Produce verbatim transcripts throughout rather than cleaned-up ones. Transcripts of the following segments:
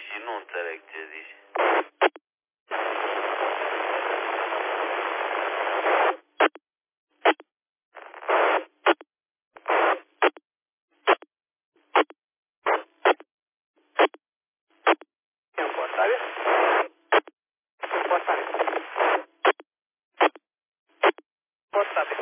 și nu înțeleg ce zici. Importare? Importare. Importare.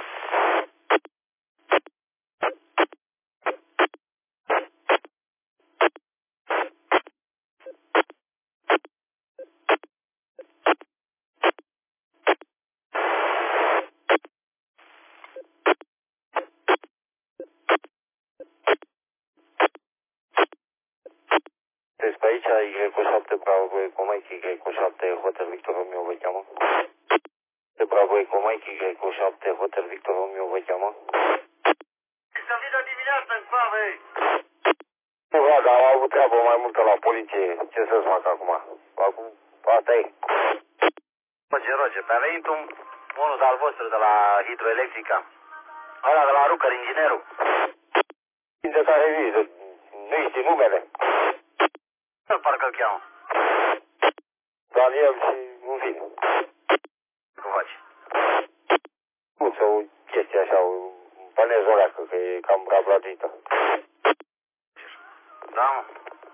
Deci pe aici Y șapte Bravo Eco Mike Y șapte Hotel Victor Romeo vă cheamă. De Bravo Eco Mike Y șapte Hotel Victor Romeo vă cheamă. Să vină dimineața în coavă. Nu vreau, dar am avut treabă mai multă la poliție. Ce să-ți fac acum? Acum, asta e. Roger, Roger, pe-a venit un, unul de-al vostru de la hidroelectrica. Ăla de la Rucăr, inginerul. De care vii, nu-i știi numele. Nu parcă-l cheamă. Daniel și un film. Cum faci? Nu, sau o chestie așa, o panezoleacă, că e cam rabladită. Da, mă.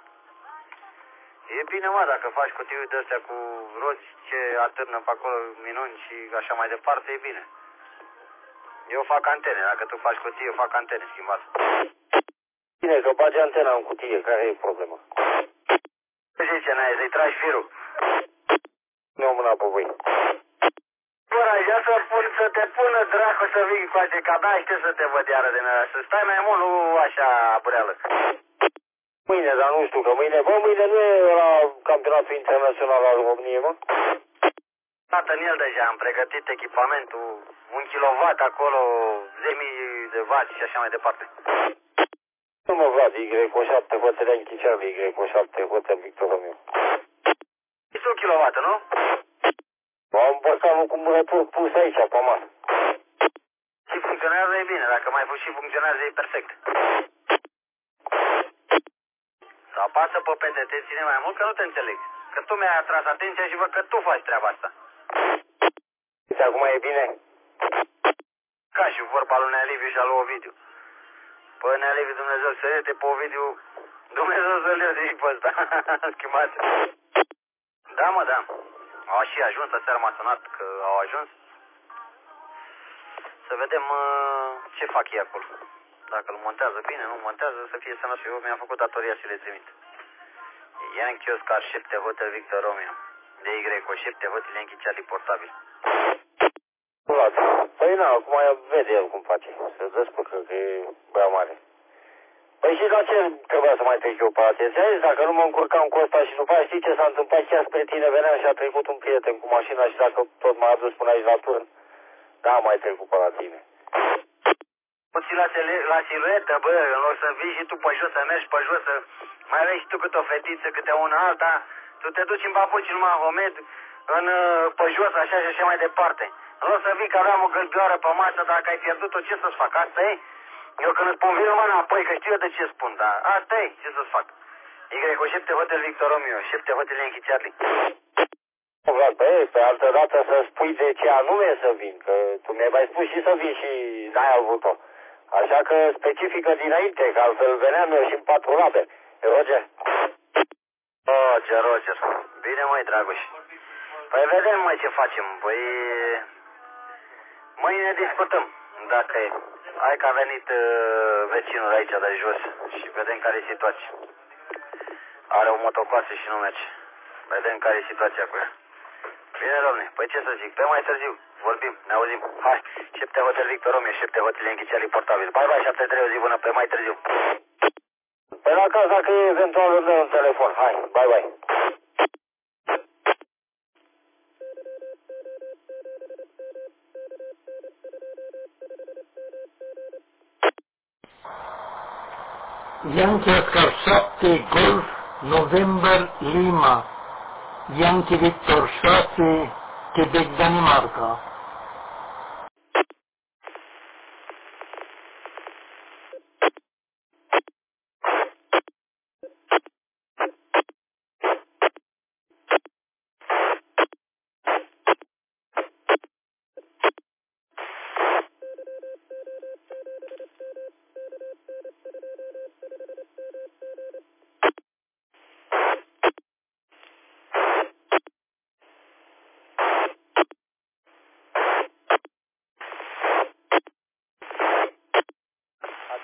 E bine, mă, dacă faci cutiuri de-astea cu roți ce atârnă pe acolo minuni și așa mai departe, e bine. Eu fac antene, dacă tu faci cutie, eu fac antene schimbate. Bine, că bagi antena în cutie, care e problema? Ce zice, n-ai să-i tragi firul? Nu am mâna pe voi. Bă, așa să, pun, să te pună dracu să vii cu ace, că abia aștept să te văd iară de mea, să stai mai mult, nu așa bureală. Mâine, dar nu știu, că mâine, bă, mâine nu e la campionatul internațional al României, mă? Tată, în el deja am pregătit echipamentul, un kilowatt acolo, zece mii de watt și așa mai departe. Nu mă Vlad, Y șapte Hotel Yankee Charlie, Y șapte Hotel Victor Romeo. Este un kilowatt, nu? Am borcanul cu murături pus aici, pe masă. Și funcționează e bine, dacă mai și funcționează e perfect. Să apasă pe P T T, ține mai mult că nu te înțeleg. Că tu mi-ai atras atenția și văd că tu faci treaba asta. Uite, acum e bine? Ca și vorba lui Nea Liviu și al lui Ovidiu. Păi Nea Liviu, Dumnezeu să ierte, pe Ovidiu, Dumnezeu să-l ierte și pe ăsta. Schimbați. Da, mă, da. Au și ajuns, aseară m-a sunat că au ajuns. Să vedem uh, ce fac ei acolo. Dacă îl montează bine, nu montează, să fie sănătos. Eu mi-am făcut datoria și le trimit. Yankee Oscar șapte Hotel Victor Romeo. D Y șapte Hotel Yankee Charlie portabil. Vlad, păi na, acum vede el cum face. Se descurcă că e băia mare. Păi și la ce trebuia să mai trec eu pe atenție? Aici, dacă nu mă încurcam cu ăsta și după aia știi ce s-a întâmplat, chiar spre tine veneam și a trecut un prieten cu mașina și dacă tot m-a adus până aici la turn, da, mai trecut pe la tine. Puțin la, la siluetă, bă, în loc să vii și tu pe jos, să mergi pe jos, să mai vezi și tu câte o fetiță, câte una alta, tu te duci în babuci, numai Homed, în, pe jos, așa și așa mai departe. În loc să vii că aveam o gălbioară pe masă, dacă ai pierdut-o, ce să-ți fac? Asta e? Eu când îți pun vinul mă înapoi, că știu eu de ce spun, dar asta e, ce să-ți fac? Y șapte Hotel Victor Romeo, șapte Hotel Yankee Charlie. Vlad, băi, pe altă dată să spui de ce anume să vin, că tu mi-ai mai spus și să vin și n-ai avut-o. Așa că specifică dinainte, că altfel veneam eu și în patru labe. Roger? Roger, Roger. Bine, măi, Dragoș. Păi vedem, măi, ce facem. Păi... Mâine discutăm, dacă e. Hai că a venit uh, vecinul aici de jos și vedem care e situația. Are o motocoasă și nu merge. Vedem care e situația cu ea. Bine, domne, păi ce să zic, pe mai târziu, vorbim, ne auzim. Hai, șapte Hotel Victor Romeo, șapte Hotel Yankee Charlie portabil. Bye, bye, șapte trei, o zi bună, pe mai târziu. Păi la caz, dacă e eventual îmi dă un telefon. Hai, bye, bye. Yankee Oscar șapte Golf November Lima, Yankee Victor șase Quebec Danimarca.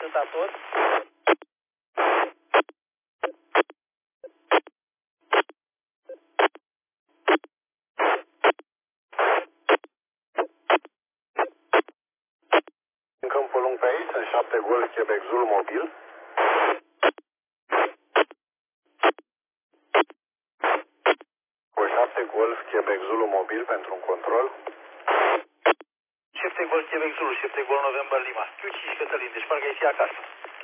atâta tot. În câmpul lung pe aici sunt șapte Golf Quebec Zulu mobil. Cu șapte Golf Quebec Zulu mobil pentru un control. șapte Golf Quebec Zulu, șapte Golf November Lima. Chiuci și Cătălin, deci parcă ai fi acasă.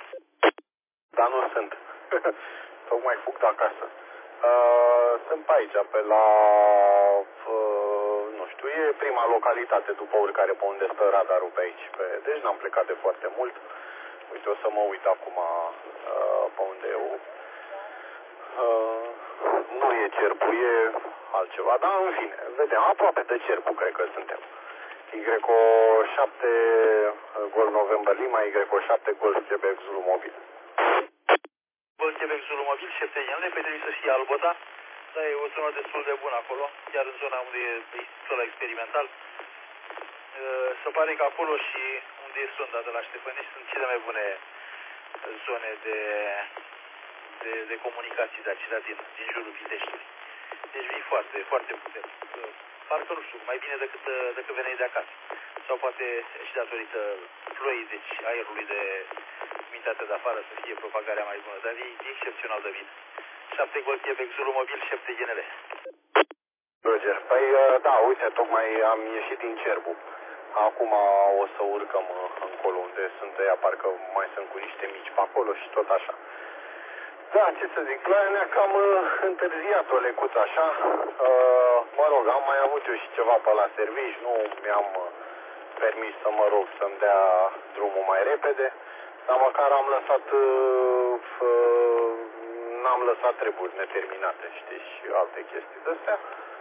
Dar nu sunt. Tocmai fug de acasă. Uh, sunt pe aici, pe la, uh, nu știu, e prima localitate după urcare pe unde stă radarul pe aici. Pe, deci n-am plecat de foarte mult. Uite, o să mă uit acum uh, pe unde eu. Uh, nu e cerpu, e altceva, dar în fine, vedem, aproape de cerpu cred că suntem. Y șapte Golf November Lima, Y șapte Golf Quebec Zulu mobil. Golf Quebec Zulu mobil, șapte Ianle, pe trebuie să fie Albota, dar e o zonă destul de bună acolo, chiar în zona unde e institutul experimental. Se pare că acolo și unde e sonda de la Ștefănești sunt cele mai bune zone de, de, de comunicații de acelea din, din jurul Piteștiului. Deci vii foarte, foarte puternic. Parcă nu știu, mai bine decât, decât veneai de acasă. Sau poate și datorită ploii, deci aerului de umiditate de afară să fie propagarea mai bună. Dar e excepțional de bine. șapte Golf Quebec Zulu mobil, șapte G N L. Roger, păi da, uite, tocmai am ieșit din Cerbu. Acum o să urcăm încolo unde sunt ăia, parcă mai sunt cu niște mici pe acolo și tot așa. Da, ce să zic, ploaia ne-a cam întârziat o lecuță așa. Uh, mă rog, am mai avut eu și ceva pe la servici, nu mi-am permis să mă rog să-mi dea drumul mai repede, dar măcar am lăsat, uh, uh, n-am lăsat treburi neterminate, știi, și alte chestii de-astea.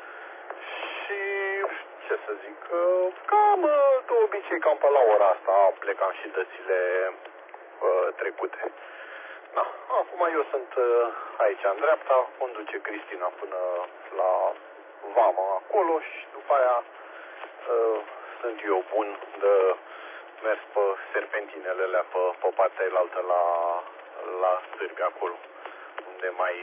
Și ce să zic, uh, cam de obicei, cam pe la ora asta plecam și dățile uh, trecute. Da, acum eu sunt aici în dreapta, conduce Cristina până la vamă acolo și după aia uh, sunt eu bun de mers pe serpentinele alea pe, pe partea elaltă la, la Sârbi acolo, unde mai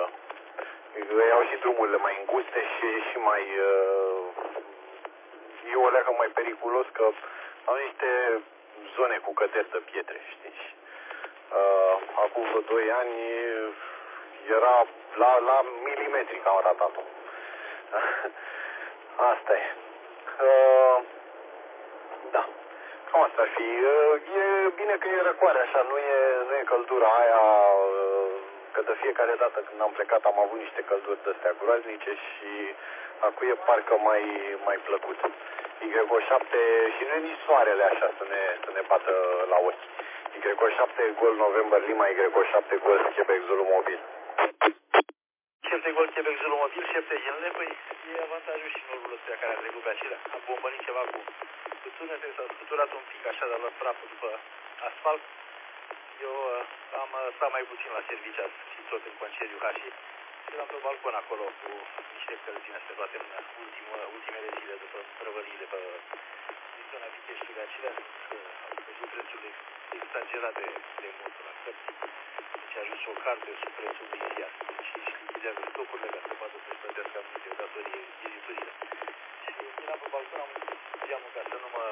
uh, iau și drumurile mai înguste și, și mai uh, e o leacă mai periculos că au niște zone cu căderi de pietre, știi? Uh, acum vreo doi ani era la, la milimetri că am ratat-o. Asta e. Uh, da. Cam asta ar fi. Uh, e bine că e răcoare așa, nu e, nu e căldura aia, uh, că de fiecare dată când am plecat am avut niște călduri de-astea groaznice și acum e parcă mai, mai plăcut. Y șapte și nu e nici soarele așa să ne, să ne bată la ochi. Y șapte Golf November Lima, Y șapte Golf Quebec Zulu mobil. șapte Golf Quebec Zulu mobil, șapte G N L, păi e avantajul și norul ăsta care a trecut pe acelea. Am bombănit ceva cu, cu tunete, s-a scuturat un pic așa, dar la praful după asfalt. Eu uh, am uh, stat mai puțin la serviciu și tot în concediu ca și eram pe balcon acolo cu niște călzime astea toate în ultimă, ultimele zile după prăvăliile pe din zona Piteștiului acelea. Au văzut prețurile exagerate de mult la cărți. Deci a ajuns o carte sub prețul inițial. Și își lichidează stocurile ca să poată să-și plătească anumite datorii editurile. Și eram pe balcon, am închis geamul ca să nu mă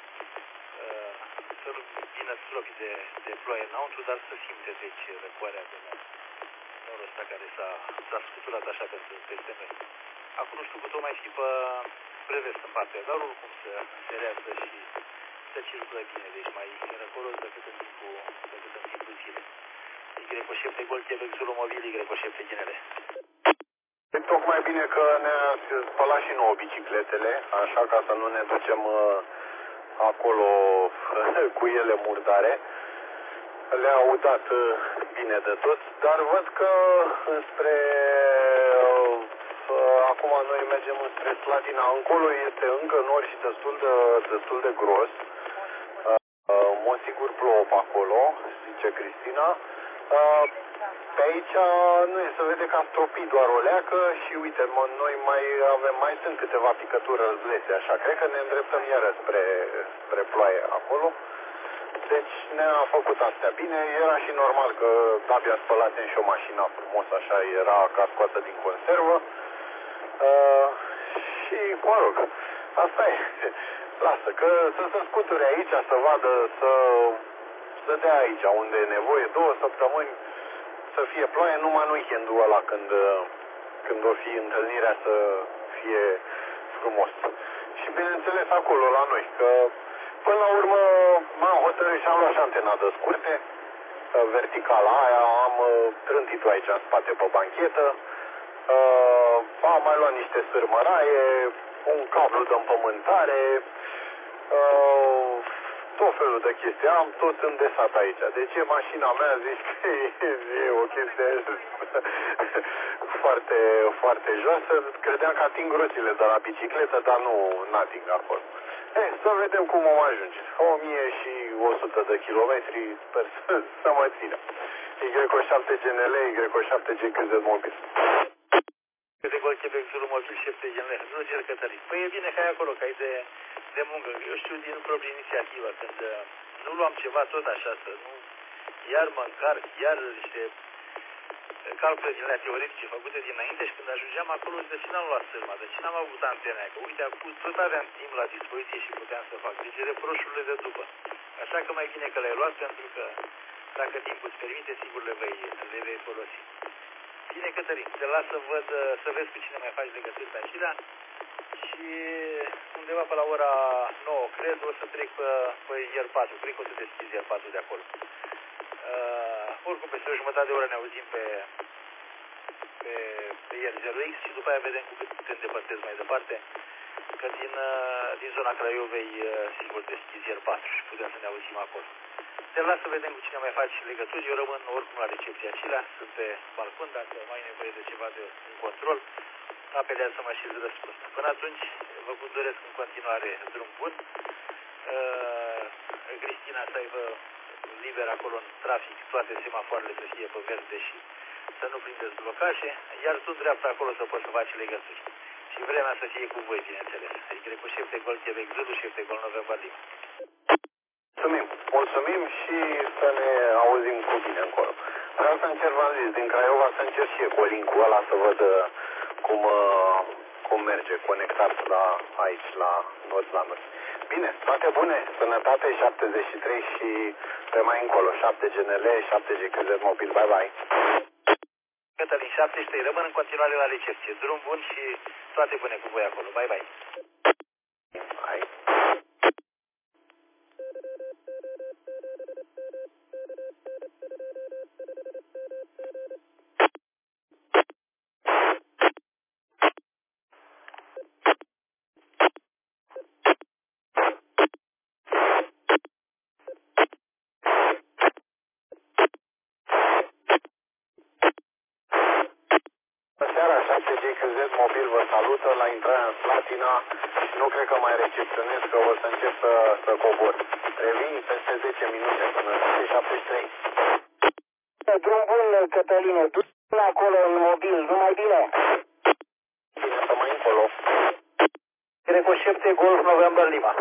uh, să nu vină stropii de, de ploaie înăuntru, dar să simte deci răcoarea de norul ăsta care s-a scuturat așa peste, peste noi. Acum nu știu cât o mai fi pe prevest în partea, dar oricum să se rează și să circulă bine, deci mai răcoros decât în timpul, decât în timpul zilei. Y șapte Golf Quebec Zulu mobil, Y șapte G N L. E tocmai bine că ne-a spălat și nouă bicicletele, așa ca să nu ne ducem uh, acolo cu ele murdare. Le-au dat uh, bine de tot, dar văd că înspre uh, uh, acum noi mergem înspre Slatina, încolo este încă nor și destul de, destul de gros. Uh, uh, mă sigur plouă pe acolo, zice Cristina. Uh, pe aici nu e, se vede că a stropit doar o leacă și uite, noi mai avem, mai sunt câteva picături răzlețe, așa, cred că ne îndreptăm iară spre, spre ploaie acolo. Deci ne-a făcut astea bine, era și normal că abia spălatem și o mașină frumos, așa era ca scoată din conservă. Uh, și, mă rog, asta e. Lasă, că să se scuture aici, să vadă, să, să dea aici unde e nevoie, două săptămâni să fie ploaie, numai în weekendul ăla când, când o fi întâlnirea să fie frumos. Și bineînțeles acolo la noi, că până la urmă m-am hotărât și am luat și antena de scurte, verticala aia, am trântit-o aici în spate pe banchetă, am mai luat niște sârmăraie, un cablu de împământare, tot felul de chestii, am tot îndesat aici. Deci e mașina mea, zici că e, e o chestie foarte, foarte joasă. Credeam că ating roțile de la bicicletă, dar nu n-ating acolo. E, să vedem cum o ajunge. o mie o sută de kilometri, sper să, să mă țină. Y șapte G N L, Y șapte G Q Z mobil. Câte gol Quebec Zulu mobil șef de G N L. Nu cer Cătălin. Păi e bine că ai acolo, că ai de, de muncă. Eu știu din proprie inițiativă, când nu luam ceva tot așa, să nu... Iar mă încarc, iar niște calcule din alea teoretice făcute dinainte și când ajungeam acolo, de ce n-am luat sârma, de ce n-am avut antena, că uite, acum tot aveam timp la dispoziție și puteam să fac. Deci reproșurile de după. Așa că mai bine că le-ai luat, pentru că dacă timpul îți permite, sigur le vei, le vei folosi. Bine, Cătălin, te las să văd, să vezi cu cine mai faci legături pe acelea și undeva pe la ora nouă, cred, o să trec pe, pe ier patru, cred că o să deschizi ier patru de acolo. Uh, oricum, peste o jumătate de oră ne auzim pe, pe, pe ier zero X și după aia vedem cu cât te îndepărtezi mai departe, că din, uh, din zona Craiovei, uh, sigur, deschizi ier patru și putem să ne auzim acolo. Te las să vedem cu cine mai faci legături, eu rămân oricum la recepția acelea, sunt pe balcon, dacă mai ai nevoie de ceva de un control, apelează-mă și îți răspund. Până atunci, vă doresc în continuare drum bun, uh, Cristina să aibă liber acolo în trafic, toate semafoarele să fie pe verde și să nu prindeți blocaje, iar tu în dreapta acolo să poți să faci legături. Și vremea să fie cu voi, bineînțeles. Adică cu șef de gol Quebec Zulu, șef de gol November Lima. Mulțumim, mulțumim și să ne auzim cu bine încolo. Vreau să încerc, v-am zis, din Craiova să încerc și Ecolink-ul ăla să văd cum, cum merge conectat la aici, la nord, la nord. Bine, toate bune, sănătate, șaptezeci și trei și pe mai încolo, șapte G N L, șapte G Q Z mobil, bye bye. Cătălin, șaptezeci și trei, rămân în continuare la recepție, drum bun și toate bune cu voi acolo, bye bye. Bye. șapte G Q Z mobil vă salută la intrarea în Slatina. Nu cred că mai recepționez, că o să încep să, să cobor. Revin peste zece minute până la șaptezeci și trei. Drum bun, Cătăline, du-te acolo în mobil, numai bine. Bine, să mai încolo. Greco șapte Golf November Lima.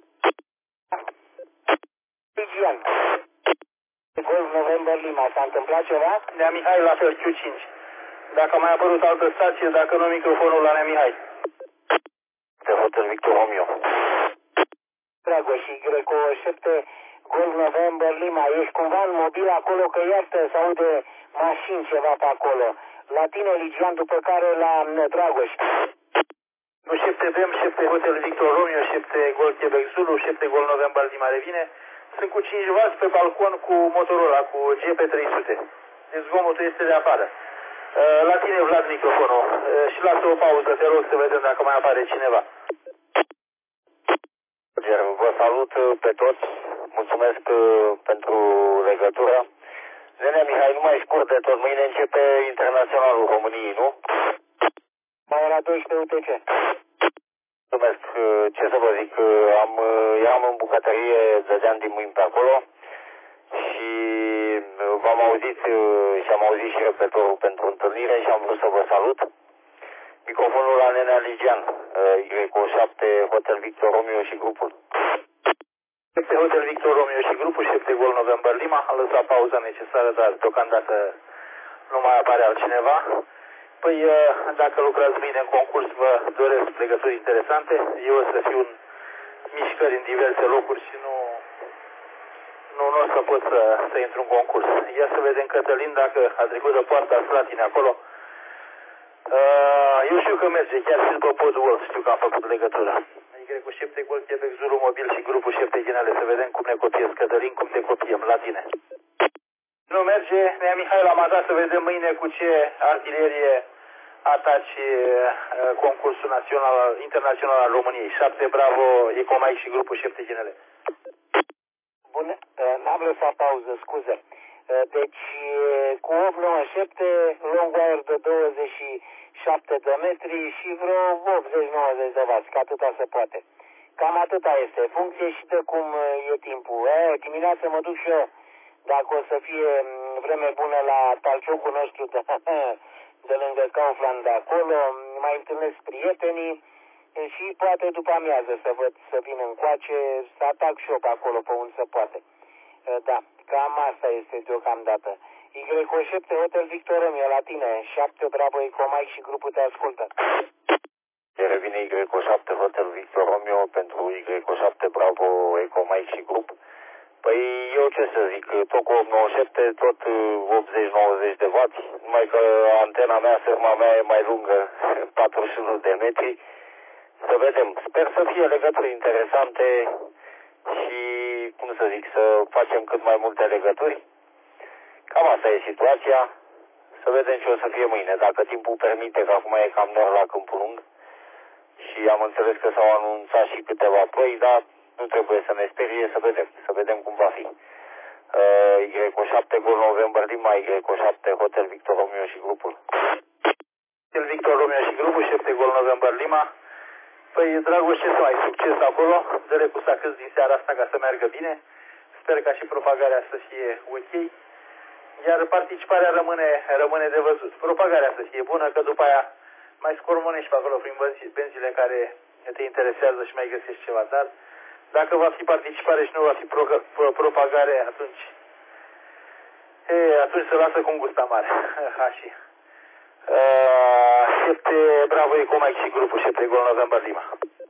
Ligian. Golf November Lima, s-a întâmplat ceva? Nea Mihai la fel, Q cinci. Dacă a mai apărut altă stație, dacă nu microfonul la Nea Mihai. Te Hotel Victor Romeo. Dragoș și Greco șapte Golf November Lima, ești cumva în mobil acolo, că iartă se aude mașini ceva pe acolo. La tine, Ligian, după care la Dragoș. Nu, șapte Dem, șapte Hotel Victor Romeo, șapte Gol Quebec Zulu, șapte Gol November Lima revine. Sunt cu cinci vați pe balcon cu motorul ăla, cu G P trei sute. Deci zgomotul este de afară. La tine, Vlad, microfonul. Și lasă o pauză, te rog, să vedem dacă mai apare cineva. Vă salut pe toți, mulțumesc pentru legătură. Nenea Mihai, nu mai scurt de tot, mâine începe Internaționalul României, nu? Mai era doisprezece U T C. Mulțumesc, ce să vă zic, am, eram în bucătărie, dădeam din mâini pe acolo și v-am auzit și am auzit și repetorul pentru întâlnire și am vrut să vă salut. Microfonul la Nenea Ligian, Y șapte Hotel Victor Romeo și grupul. Șepte Hotel Victor Romeo și grupul Șepte Gol November Lima. Am lăsat pauza necesară, dar deocamdată nu mai apare altcineva. Păi, dacă lucrați bine în concurs, vă doresc legături interesante. Eu o să fiu în mișcări în diverse locuri și nu nu, nu o să pot să, să intru în concurs. Ia să vedem Cătălin dacă a trecut de poarta Slatine acolo. Uh, eu știu că merge, chiar și după podul Wolf știu că am făcut legătura. Y cu șapte Gol Quebec Zulu Mobil și grupul șapte Ginele. Să vedem cum ne copiez. Cătălin, cum te copiem la tine. Nu merge, Nea Mihai l-am dat să vedem mâine cu ce artilerie ataci uh, concursul național, internațional al României. șapte Bravo, Ecomaic și grupul șapte Ginele. Bun, n-am lăsat pauză, scuze. Deci, cu opt nouă șapte, long wire de douăzeci și șapte de metri și vreo optzeci nouăzeci de vați, că atâta se poate. Cam atâta este, funcție și de cum e timpul. E, dimineața mă duc și eu, dacă o să fie vreme bună la talciocul nostru de, de lângă Kaufland de acolo, mai întâlnesc prietenii și poate după amiază să văd să vin încoace, să atac și eu pe acolo, pe unde se poate. Da, cam asta este deocamdată. Y șapte Hotel Victor Romeo, la tine, șapte Bravo Ecomaic și grupul te ascultă. Revine Y șapte Hotel Victor Romeo pentru Y șapte Bravo Ecomaic și grup. Păi eu ce să zic, tot cu opt nouă șapte, tot optzeci nouăzeci de vați, numai că antena mea, ferma mea e mai lungă, patruzeci și unu de metri. Să vedem, sper să fie legături interesante și, cum să zic, să facem cât mai multe legături. Cam asta e situația. Să vedem ce o să fie mâine, dacă timpul permite, că acum e cam nor la Câmpul Lung. Și am înțeles că s-au anunțat și câteva ploi, dar nu trebuie să ne sperie, să vedem, să vedem cum va fi. Uh, Y șapte Gol November Lima, Y șapte Hotel Victor Romeo și grupul. Hotel Victor Romeo și grupul, șapte Gol November Lima. Păi, Dragoș, ce să ai succes acolo, dă-le cu sacâți din seara asta ca să meargă bine. Sper ca și propagarea să fie ok. Iar participarea rămâne, rămâne de văzut. Propagarea să fie bună, că după aia mai scormonești pe acolo prin benzile care te interesează și mai găsești ceva. Dar dacă va fi participare și nu va fi pro, pro, propagare, atunci e, atunci se lasă cu un gust amar. Hași. Uh, șapte Bravo Ecomaic și grupul șapte Gol November Lima.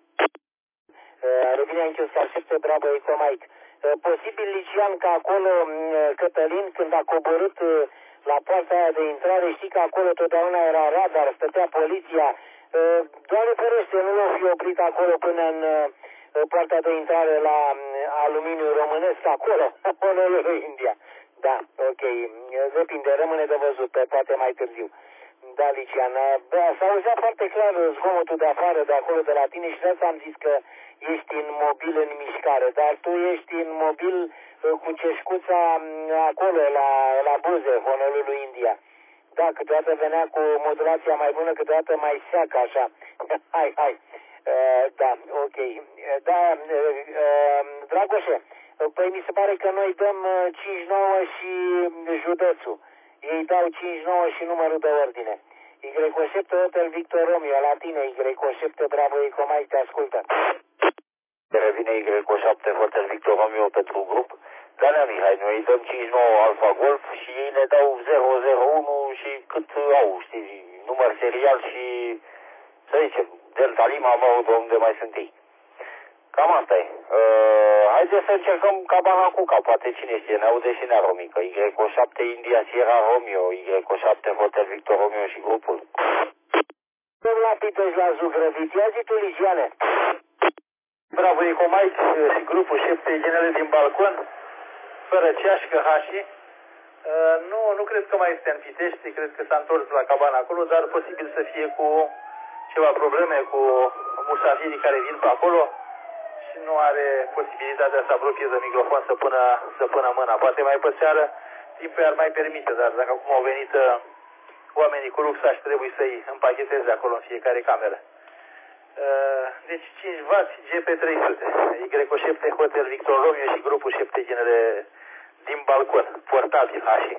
Uh, Revine în Chioscar, șapte Bravo Ecomaic. Uh, posibil, Lician, că acolo uh, Cătălin, când a coborât uh, la poarta aia de intrare, știi că acolo totdeauna era radar, stătea poliția. Uh, Doamne ferește, nu l-au fi oprit acolo până în uh, poarta de intrare la uh, aluminiu românesc, acolo, Honolulu, India. Da, ok, depinde, rămâne de văzut, pe poate mai târziu. Da, Lician, s-a auzit foarte clar zgomotul de afară, de acolo, de la tine și de asta am zis că ești în mobil în mișcare, dar tu ești în mobil cu ceșcuța acolo, la, la buze, Honolulu, India. Da, câteodată venea cu modulația mai bună, câteodată mai seacă, așa. Hai, hai. Uh, da, ok. Da, uh, uh, Dragoșe, păi mi se pare că noi dăm cinci nouă și județul. Ei dau cinci nouă și numărul de ordine. Y șapte Hotel Victor Romeo, la tine, Y șapte Bravo Ecomaic, te ascultă. Revine Y șapte Hotel Victor Romeo pentru grup. Danea Mihai, noi îi dăm cinci nouă Alfa Golf și ei ne dau zero zero unu și cât au, știi, număr serial și, să zicem, Delta Lima, mă aud unde mai sunt ei. Cam asta e. Uh, haideți să încercăm cabana cu cap, poate cine știe, ne aude și Nea Romică. Y șapte India Sierra Romeo, Y șapte Hotel Victor Romeo și grupul. La Pitești, la Zugrăvit, ia zi tu, Ligiane. Bravo Ecomaic și grupul șapte Ginele din balcon, fără ceașcă, hașii. Uh, nu, nu cred că mai este în Pitești, cred că s-a întors la cabana acolo, dar posibil să fie cu ceva probleme cu musafirii care vin pe acolo și nu are posibilitatea să apropie de microfon să pună, să pună mâna. Poate mai pe seară timpul ar mai permite, dar dacă acum au venit uh, oamenii cu luxaș, trebuie să-i împacheteze acolo în fiecare cameră. Uh, deci cinci vați G P trei sute, Y șapte Hotel Victor Romeo și grupul șapte Ginele din balcon, portabil, hași.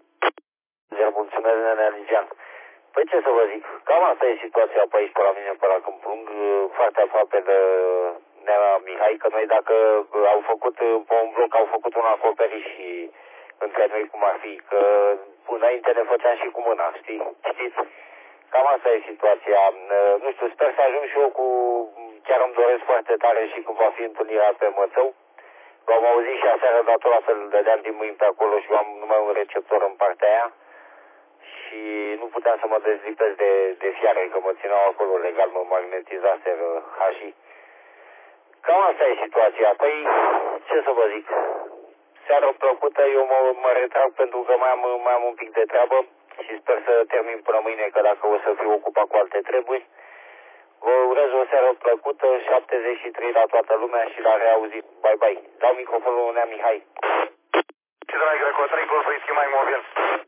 Vă mulțumesc, Nenea Ligian. Păi ce să vă zic, cam asta e situația pe aici, pe la mine, pe la Câmpul Lung, foarte aproape de nea Mihai, că noi dacă au făcut pe un bloc, au făcut un acoperiș și între noi cum ar fi, că înainte ne făceam și cu mâna, știi? Știți? Cam asta e situația. Nu știu, sper să ajung și eu cu... Chiar îmi doresc foarte tare și cum va fi întâlnirea pe Mățău. L-am auzit și aseară datora să-l dădeam din mâini pe acolo și eu am numai un receptor în partea aia. Și nu puteam să mă dezlipesc de, de fiare, că mă țineau acolo legal, mă magnetizaseră hașii. Cam asta e situația. Păi, ce să vă zic? Seară plăcută, eu mă, mă retrag pentru că mai am, mai am un pic de treabă și sper să termin până mâine, că dacă o să fiu ocupat cu alte treburi. Vă urez o seară plăcută, șaptezeci și trei la toată lumea și la reauzit. Bye, bye. Dau microfonul lui Nea Mihai. Ce de la Greco trei, Golf Whisky mai mobil.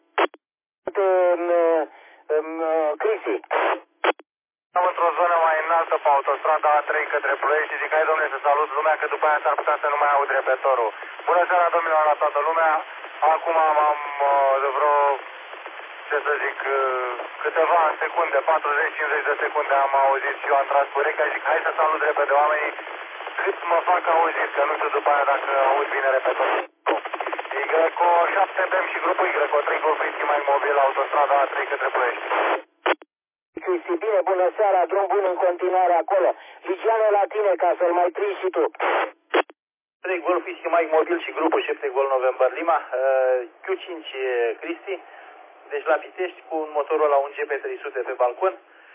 Cristi. Am într-o zonă mai înaltă pe autostrada A trei către Ploiești și zic, hai domnule să salut lumea, că după aia s-ar putea să nu mai aud repetorul. Bună seara domnilor la toată lumea. Acum am de vreo, ce să zic, câteva secunde, patruzeci cincizeci de secunde am auzit și eu am tras cu urechea și zic, hai să salut repede oamenii cât mă fac auzit, că nu știu după aia dacă aud bine repetorul. Greco șapte B E M și grupul Greco trei Golf Whisky mai mobil, autostrada A trei către Ploiești. Cristi, bine, bună seara, drum bun în continuare acolo. Ligiano la tine ca să-l mai prinzi și tu. trei Golf Whisky mai mobil și grupul șapte Gol November Lima, uh, Q cinci Cristi, deci la Pitești cu un motorul la un G P trei sute pe balcon.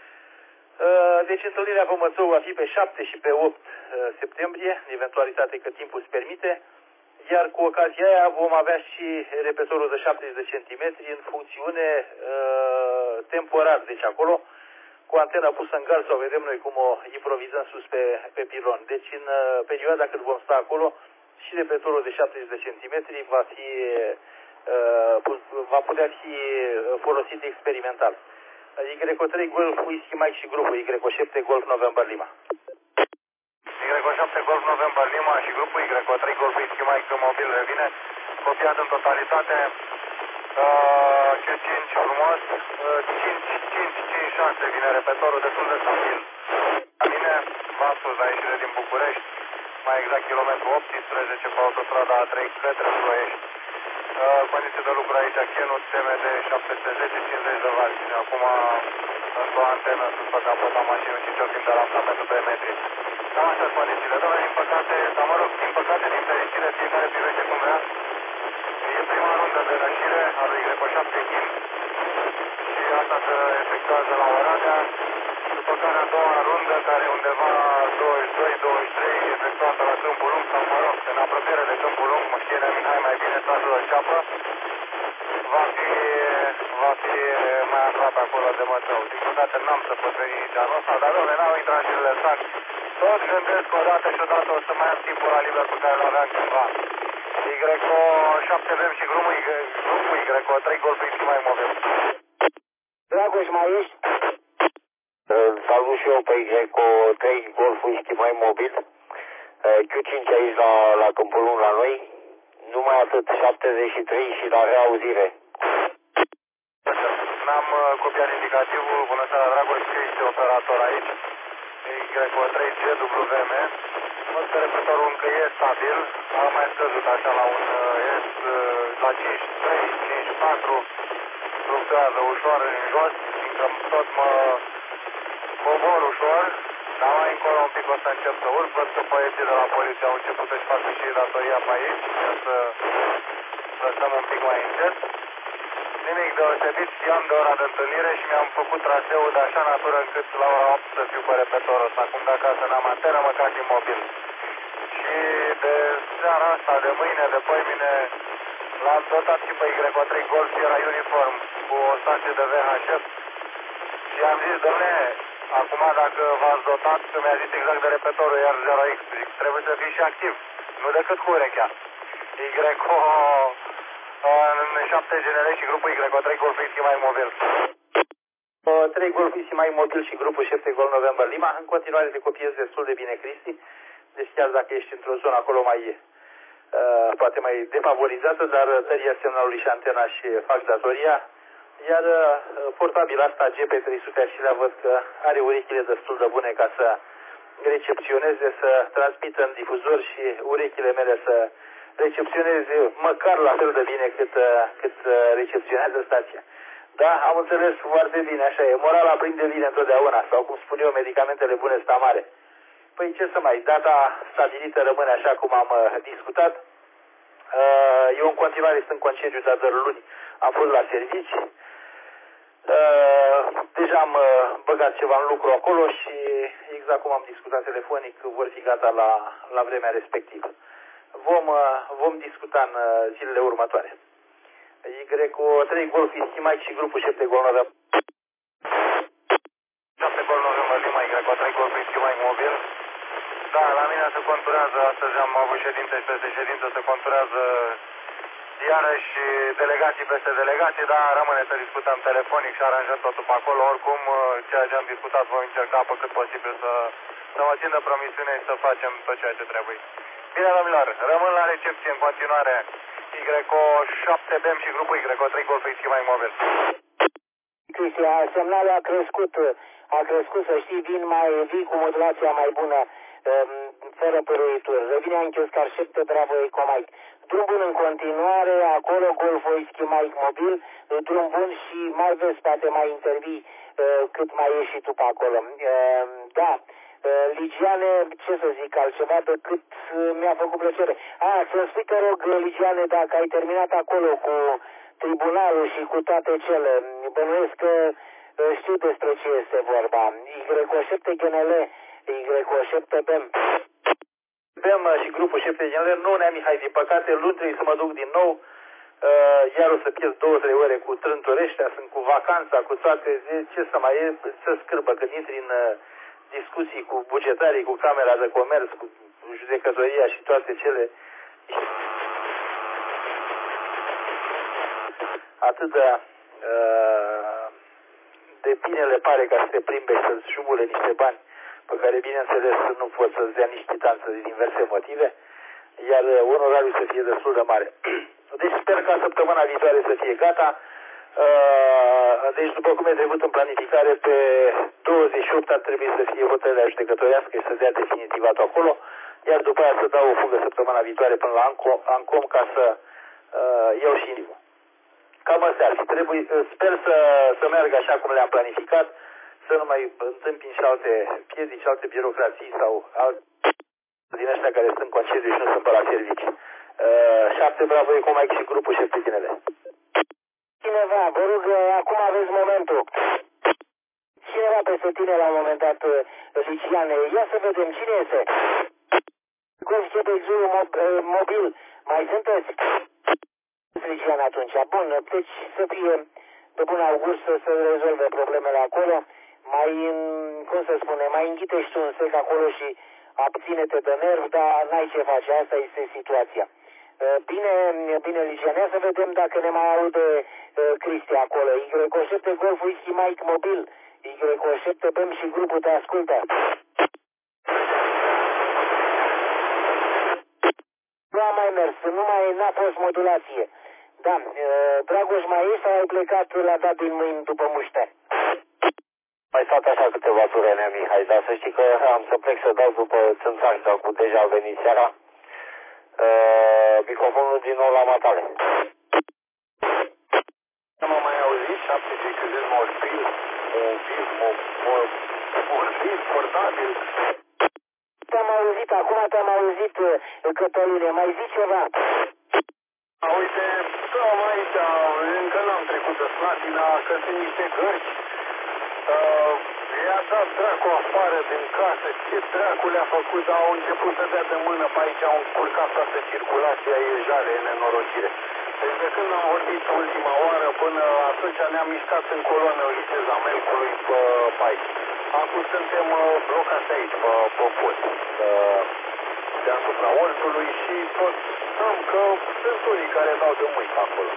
Uh, deci întâlnirea pe Mățău va fi pe șapte și pe opt uh, septembrie, în eventualitate că timpul îți permite. Iar cu ocazia aia vom avea și repetorul de șaptezeci de centimetri în funcțiune uh, temporar, deci acolo, cu antena pusă în gard sau vedem noi cum o improvizăm sus pe, pe pilon. Deci în uh, perioada când vom sta acolo, și repetorul de șaptezeci de centimetri va, fi, uh, va putea fi folosit experimental. Greco trei Golf Whisky Mike și grupul Greco șapte Golf November Lima. Greco șapte Golf November Lima și grupul Greco trei Golf Whisky Mike mobil revine, copiat în totalitate, uh, Q cinci frumos, uh, cinci cinci cinci șase vine repetorul destul de stabil. La mine, pasul la ieșire din București, mai exact kilometru optsprezece pe autostrada A trei către Ploiești. Uh, condiții de lucru aici, Kenut T M D șapte sute zece cincizeci de vați. Acum, într-o antenă sus pe capota mașinii și ciocim de lansament pe metri. Cam așa condițiile. Doamne, din păcate, dar mă rog, din păcate, din fericire, fiecare privește cum vrea. E prima rundă de rășire a lui Greco șapte Chin și asta se efectuează la Oradea. După care a doua rundă, care undeva douăzeci și doi douăzeci și trei, efectuată la Câmpul Lung, sau mă rog, în apropiere de Câmpul Lung, mă știe Mihai mai bine, trasul de ceapă, va fi, va fi mai aproape acolo de Mățău. Din păcate n-am să pot veni nici anul ăsta, dar doamne, n-au intrat și le sac. Tot gândesc o dată și odată o să mai am timpul la liber pe care l-aveam cândva. Greco șapte B E M și grupul Greco trei Golf Whisky mai mobil. Dragoș, mai ești? Salut și eu pe Greco trei Golf Whisky mai mobil. Q cinci aici la, la Câmpul Lung la noi. Numai atât, șaptezeci și trei și la reauzire. N-am uh, copiat indicativul. Bună seara, Dragoș, că este operator aici. Greco trei G W M. Văd că repetorul încă e stabil. A mai scăzut așa la un uh, S uh, la cinci trei, cinci patru. Fluctuează ușor în jos, fiindcă tot mă cobor ușor. Dar mai încolo un pic o să încep să urc. Văd că băieții de la poliție au început să-și facă și datoria pe aici. Să lăsăm un pic mai încet. Nimic deosebit, știam de ora de întâlnire și mi-am făcut traseul de așa natură încât la ora opt să fiu pe repetorul ăsta. Acum de acasă n-am antenă, măcar din mobil. Și de seara asta, de mâine, de poimine, l-am dotat și pe Greco trei Golf, era uniform, cu o stație de V H F. Și am zis, dom'le, acum dacă v-ați dotat, că mi-a zis exact de repetorul iar zero X, zic, trebuie să fii și activ, nu decât cu urechea. Greco în șapte genere și grupul Greco trei Golf Whisky mai mobil. trei Golf Whisky mai mobil și grupul șapte Gol November Lima, în continuare te copiezi destul de bine, Cristi, deci chiar dacă ești într-o zonă acolo mai, uh, poate mai defavorizată, dar tăria semnalului și antena și fac datoria. Iar uh, portabil asta G P trei sute și le văd că are urechile destul de bune ca să recepționeze, să transmită în difuzor și urechile mele să recepționeze măcar la fel de bine cât, cât recepționează stația. Da, am înțeles foarte bine, așa e. Morala prinde bine întotdeauna, sau cum spun eu, medicamentele bune sta mare. Păi ce să mai, data stabilită rămâne așa cum am uh, discutat. Uh, eu în continuare sunt în concediu, dar de luni am fost la servici. Uh, deja am uh, băgat ceva în lucru acolo și exact cum am discutat telefonic, vor fi gata la, la vremea respectivă. Vom, uh, vom discuta în uh, zilele următoare. Y cu trei Golf Whisky Mike și grupul șapte Golf November. șapte Golf November Lima, Y cu trei Golf Whisky Mike mobil. Da, la mine se conturează, astăzi am avut ședință și peste ședință se conturează iarăși delegații peste delegații, dar rămâne să discutăm telefonic și aranjăm totul pe acolo. Oricum, ceea ce am discutat vom încerca pe cât posibil să, să mă țin de promisiune și să facem tot ceea ce trebuie. Bine, domnilor, rămân la recepție în continuare Y șapte B M și grupul Y trei Golf Whisky Mike mobil. Cristi, semnalul a crescut, a crescut, să știi, vin mai vii cu modulația mai bună, fără păruituri. Revine Anchioscar șapte Bravo Eco Mike. Drum bun în continuare, acolo Golf Whisky Mike mobil, drum bun și mai vezi, poate mai intervii cât mai ieși și tu pe acolo. Da, Ligiane, ce să zic altceva decât mi-a făcut plăcere. A, să-mi spui, te rog, Ligiane, dacă ai terminat acolo cu tribunalul și cu toate cele, bănuiesc că știu despre ce este vorba. Y șapte G N L, Y șapte B M. B M și grupul șapte G N L, nu, Nea Mihai, din păcate, luni trebuie să mă duc din nou, uh, iar o să pierd două, trei ore cu Trântoreștea, sunt cu vacanța, cu toate, ce să mai e, să scârbă când intri în uh, discuții cu bugetarii, cu Camera de Comerț, cu judecătoria și toate cele. Atât de, uh, de bine le pare ca să te plimbe și să-ți șumule niște bani pe care, bineînțeles, nu pot să-ți dea nici chitanță din diverse motive, iar onorariul să fie destul de mare. Deci sper ca săptămâna viitoare să fie gata. Uh, deci, după cum e trecut în planificare, pe douăzeci și opt ar trebui să fie hotărârea judecătorească și să dea definitivatul acolo, iar după aia să dau o fugă săptămâna viitoare până la Ancom, Ancom ca să uh, iau și inimul. Cam astea ar fi. Trebuie, sper să, să meargă așa cum le-am planificat, să nu mai întâmpin și alte piedici, și alte birocrații sau alte din ăștia care sunt în concediu și nu sunt pe la servicii. Uh, șapte Bravo Eco Mike și grupul șapte G N L. Cineva, vă rog, acum aveți momentul. Cineva peste tine la un moment dat, Ligiane, ia să vedem cine este. Golf șapte Zulu mobil, mai sunteți? Ligiane atunci. Bun, deci să fie de bun augur să se rezolve problemele acolo. Mai, cum să spune, mai înghite și tu un sec acolo și abține-te de nerv, dar n-ai ce face, asta este situația. Bine, bine, Ligiane, să vedem dacă ne mai aude Cristi acolo. Y șapte Golf Whisky Mike mobil, Y șapte B M și grupul te ascultă. Nu a mai mers, nu mai n-a fost modulație. Da, Dragoș, mai ești sau ai plecat la dat din mâini după muște? Mai fac așa câteva ture, Nea Mihai, dar să știi că am să plec să dau după Țânțani, sau cu deja a venit seara. Uh, microfonul din nou la matale. Nu m-am mai auzit, șapte G mobil, mobil, mobil, portabil. Te-am auzit, acum te-am auzit, Cătăline, mai zici ceva? Uite, stăm aici, încă n-am trecut de Slatina, că sunt niște gărci. Uh, i-a dat dracu afară din casă, ce dracu le-a făcut, dar au început să dea de mână pe aici, au încurcat toată circulația, e jale, e nenorocire. Deci de când am vorbit ultima oară, până atunci ne-am mișcat în coloană viteza Melcului pe, pe aici. Acum suntem uh, blocați aici, pe, pe pod, uh, deasupra Oltului și tot stăm că sunt unii care dau de mâini pe acolo.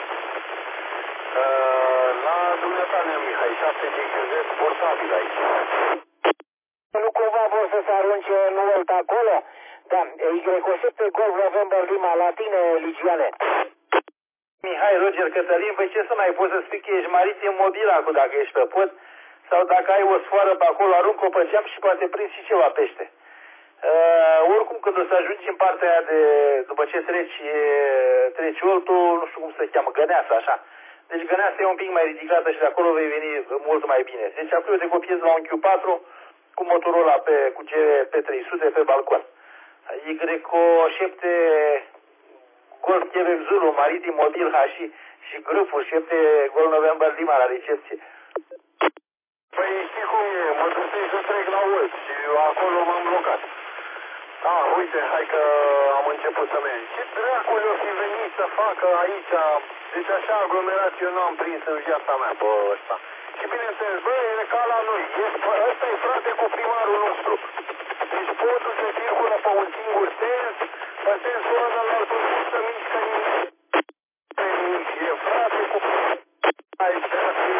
Uh, la dumneata, Nea Mihai, șapte G portabil aici. Nu cumva vor să se arunce în Olt acolo? Da, Y șapte Golf November Lima, la tine, Ligiane. Mihai, Roger, Cătălin, păi ce să mai poți să spui că ești maritim mobil acum dacă ești pe pod? Sau dacă ai o sfoară pe acolo, aruncă-o pe geam și poate prinzi și ceva pește. Uh, oricum, când o să ajungi în partea aia de, după ce treci, treci Oltul, nu știu cum se cheamă, Găneasa, așa. Deci Găneasa e un pic mai ridicată și de acolo vei veni mult mai bine. Deci acum eu te copiez la un Q patru cu motorul ăla pe, cu G P trei sute pe balcon. Y O șapte Golf Quebec Zulu, Maritim Mobil H I și grupul șapte Gol November Lima la recepție. Păi știi cum e, mă dusei să trec la Olt și acolo m-am blocat. Ah, uite, hai că am început să merg. Ce dracul o fi venit să facă aici? Deci așa aglomerat eu nu am prins în viața mea pe ăsta. Și bineînțeles, bă, e ca la noi. Ăsta e frate cu primarul nostru. Deci podul se circulă pe un singur sens, pe sensul ăla la altul nu se mișcă nimic. E frate cu aici.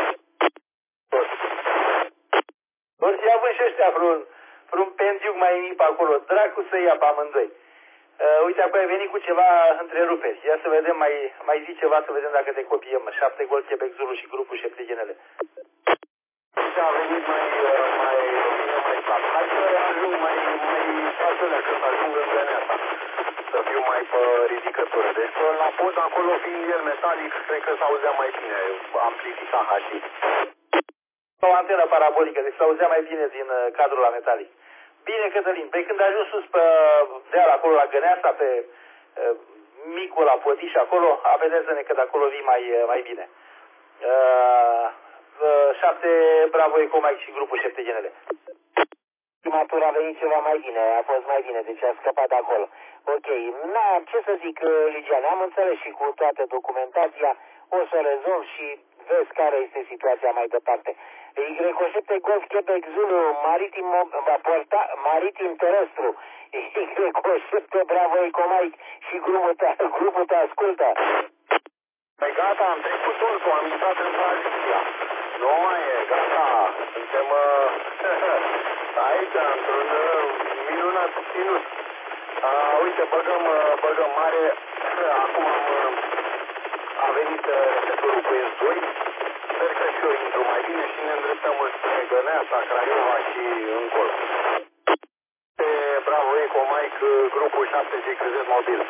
Or să având și ăștia vreun, vreun pendiuc mai mic pe acolo, dracu să ia pe amândoi. Uh, uite, acum ai venit cu ceva întreruperi. Ia să vedem, mai, mai zi ceva, să vedem dacă te copiem. șapte Gol Quebec Zulu și grupul șapte Genele. Și a venit mai, mai, mai slab. Hai să ajung mai, mai fațele când ajung în Găneasa. Să fiu mai pe ridicătură. Deci la pod, acolo fiind el metalic, cred că s-auzea mai bine, amplificat H I. O antenă parabolică, deci s-auzea mai bine din uh, cadrul la metalic. Bine, Cătălin, pe când ajungi sus pe deal acolo la Găneasa, pe uh, micul la Podiș acolo, avedeți-ne că de acolo vii mai, uh, mai bine. Uh, uh, șapte Bravo Eco Mike și grupul șapte Genele. Prima tură a venit ceva mai bine, a fost mai bine, deci a scăpat de acolo. Ok, na, ce să zic, Ligiane, am înțeles și cu toată documentația, o să o rezolv și vezi care este situația mai departe. Y O șapte Golf Quebec Zulu, Maritim, porta, Maritim Terestru, Y O șapte Bravo Eco Mike și grupul te, grupul te ascultă. Păi gata, am trecut totul, am intrat în tranziția. Nu mai e, gata, suntem uh, aici, într-un uh, minunat ținut. Uh, uite, băgăm, uh, băgăm mare, uh, acum am, uh, a venit uh, receptorul cu S doi, sper că și eu intru mai bine și ne îndreptăm spre Găneasa, Craiova și încolo. Bravo Eco Mike, grupul șapte G Q Z mobil.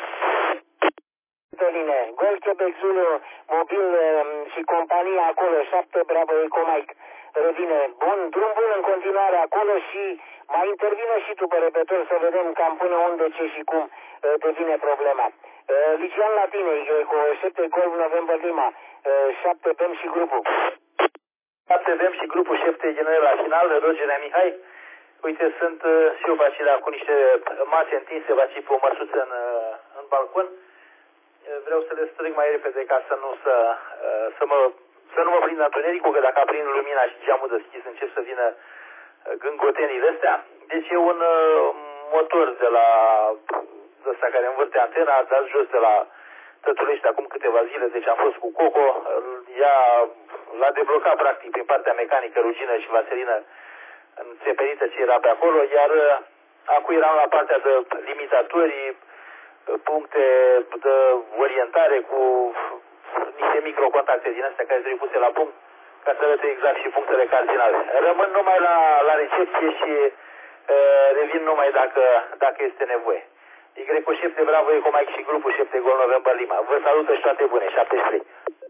Bine, Gol Quebec Zulu, mobil și compania acolo, șapte Bravo Eco Mike. Revine, bun, drum bun în continuare acolo și mai intervine și tu pe repetor să vedem cam până unde, ce și cum devine problema. Ligian la tine, Y O șapte Golf November Lima, șapte Bem și grupul. șapte Bem și grupul șapte Genele la final, Roger Mihai. Uite, sunt uh, și eu pe acelea cu niște mase întinse, va pe o măsuță în, uh, în balcon. Vreau să le strâng mai repede ca să nu, să, uh, să, mă, să nu mă prind întunericul, că dacă aprind lumina și geamul deschis încep să vină gângotenile astea. Deci e un uh, motor de la ăsta care învârte antena, a dat jos de la Tătulești acum câteva zile, deci am fost cu Coco, ea l-a deblocat practic prin partea mecanică, rugină și vaselină înțepenită ce era pe acolo, iar uh, acum eram la partea de limitatori, puncte de orientare cu niște microcontacte din astea care trebuie puse la punct ca să arăte exact și punctele cardinale. Rămân numai la, la recepție și uh, revin numai dacă, dacă este nevoie. Y O șapte Bravo Eco Mike și grupul șapte Gol November Lima. Vă salută și toate bune, șaptezeci și trei.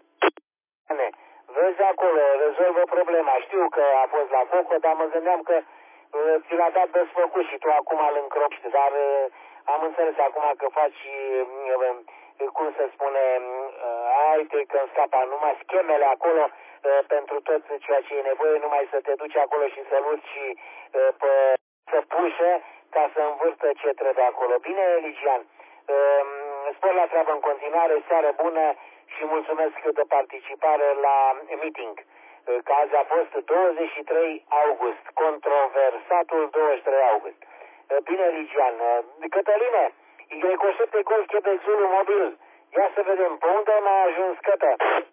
Vezi acolo, rezolvă problema. Știu că a fost la Coco, dar mă gândeam că uh, ți l-a dat desfăcut și tu acum îl încropi, dar uh, am înțeles acum că faci, uh, cum se spune, uh, uite că îmi scapa numai schemele acolo uh, pentru tot ceea ce e nevoie, numai să te duci acolo și să-l urci uh, pe, să pușe ca să învârtă ce trebuie acolo. Bine, Ligian, uh, spor la treabă în continuare, seară bună și mulțumesc de participare la meeting. Că azi a fost douăzeci și trei august, controversatul douăzeci și trei august. Bine, Ligian. Cătăline, Y O șapte Golf Quebec Zulu mobil. Ia să vedem, pe unde ai mai ajuns, Cătă?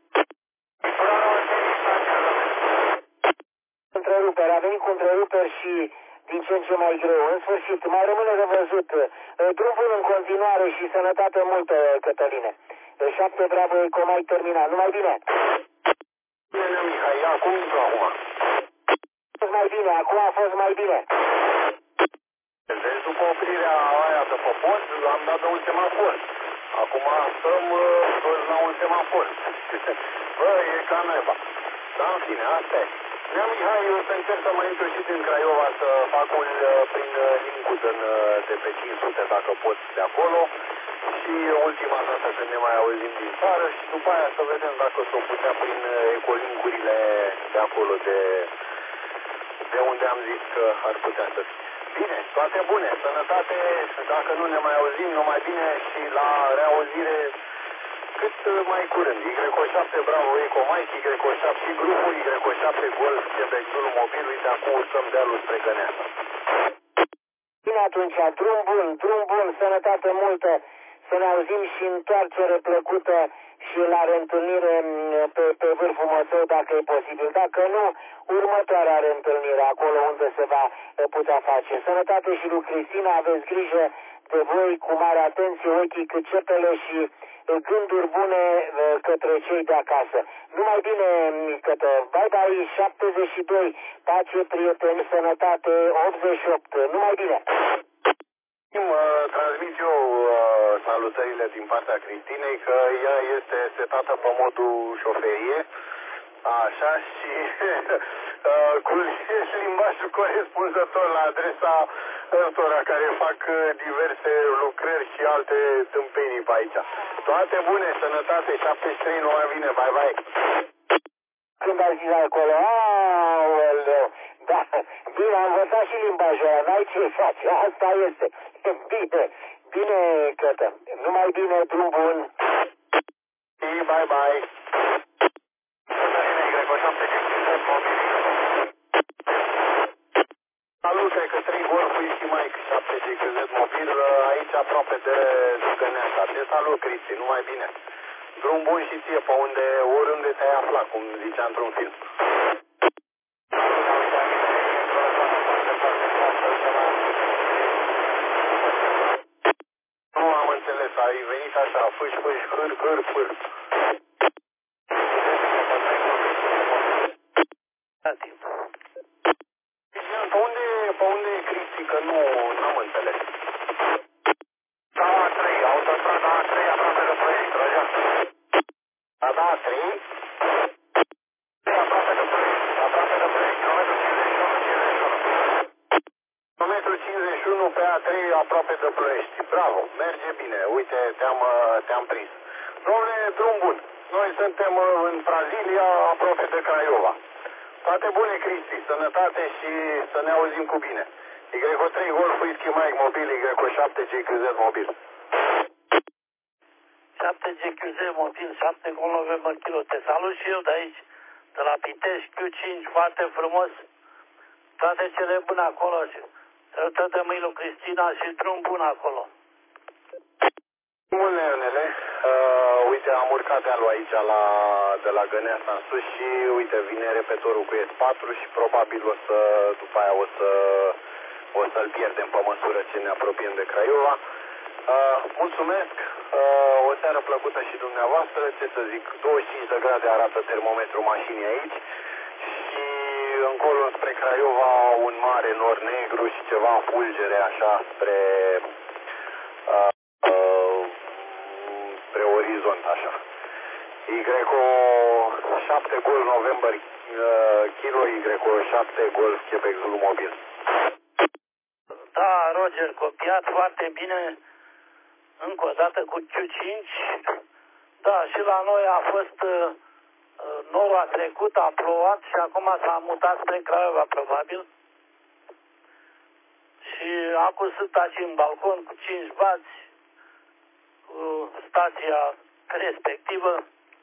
Întreruperi, a venit cu întreruperi și din ce în ce mai greu. În sfârșit, mai rămâne de văzut. Drumul în continuare și sănătate multă, Cătăline. șapte Bravo Eco Mike terminat. Numai bine. Bine, Mihai, acum intru acum. A fost mai bine, acum a fost mai bine. Vezi? după oprirea aia de pe pod, am dat de un semafor. Acum stăm uh, la un semafor. Bă, e ca naiba. Dar în fine, asta e. Nea Mihai, eu să încerc să mă intru și din Craiova să fac un uh, prin uh, link-ul de, uh, de pe cinci sute, dacă pot, de acolo. Și ultima dată când ne mai auzim din țară și după aia să vedem dacă s-o putea prin uh, ecolingurile de acolo, de, de unde am zis că ar putea să fie. Bine, toate bune, sănătate, dacă nu ne mai auzim, numai bine și la reauzire cât mai curând. Y șapte Bravo Eco Mike, Y șapte și grupul Y șapte Golf Quebec Zulu Mobil, uite acum urcăm dealul spre Găneasa. Bine atunci, drum bun, drum bun, sănătate multă, să ne auzim și întoarcere plăcută și la reîntâlnire pe, pe vârful Măsău, dacă e posibil. Dacă nu, următoarea reîntâlnire, acolo unde se va putea face. Sănătate și lui Cristina, aveți grijă de voi, cu mare atenție, ochii cât cepele și gânduri bune către cei de acasă. Numai bine, Cătă, bye bye, șaptezeci și doi, pace, prieteni, sănătate, optzeci și opt, numai bine. Transmit eu uh, salutările din partea Cristinei, că ea este setată pe modul șoferie, așa, și uh, cu limbajul corespunzător la adresa ăstora care fac diverse lucrări și alte tâmpenii pe aici. Toate bune, sănătate, șaptezeci și trei, nu mai vine, bye bye. Când ai zis acolo, aoleu, da, bine, am învățat și limbajul ăla, n-ai ce face, asta este. Bine, bine, Cătă, numai bine, drum bun. Bye, bye. Salute către Golf Whisky Mike șapte G Q Z Mobil, aici aproape de Găneasa. Te salut, Cristi, numai bine. Drum bun și ție pe unde, oriunde te-ai aflat, cum zicea într-un film. Nu am înțeles, ai venit așa, fâș, fâș, hâr, hâr, hâr. Pe unde, pe unde e Cristi, că nu am înțeles. Da, A trei, autostrada A trei, aproape de Ploiești, Trăjean. Da, da, A trei? Aproape de Ploiești, aproape de Ploiești, kilometru cincizeci și unu, cincizeci și unu. Kilometru cincizeci și unu pe A trei, aproape de Ploiești. Bravo, merge bine, uite, te-am te-am prins. Dom'le, drum bun. Noi suntem în Brazilia, aproape de Craiova. Toate bune, Cristi, sănătate și să ne auzim cu bine. Y trei Golf Whisky Mike Mobil, Y șapte G Q Z Mobil. șapte G Q Z Mobil, șapte Golf November Kilo. Te salut și eu de aici, de la Pitești, Q cinci, foarte frumos. Toate cele bune acolo. Salutări de mâini lui Cristina și drum bun acolo. Bun, Leonele, uh, uite, am urcat dealul aici la, de la Găneasa în sus și uite, vine repetorul cu S patru și probabil o să, după aia o să o să-l pierdem pe măsură ce ne apropiem de Craiova. Uh, mulțumesc, uh, o seară plăcută și dumneavoastră, ce să zic, douăzeci și cinci de grade arată termometrul mașinii aici și încolo spre Craiova un mare nor negru și ceva în fulgere așa spre... Uh, spre orizont, așa. Y șapte Golf November uh, Kilo, Y șapte Golf Quebec Zulu Mobil. Da, Roger, copiat foarte bine, încă o dată cu Q cinci. Da, și la noi a fost, uh, norul a trecut, a plouat și acum s-a mutat spre Craiova, probabil. Și acum sunt aici în balcon cu cinci bați, cu stația respectivă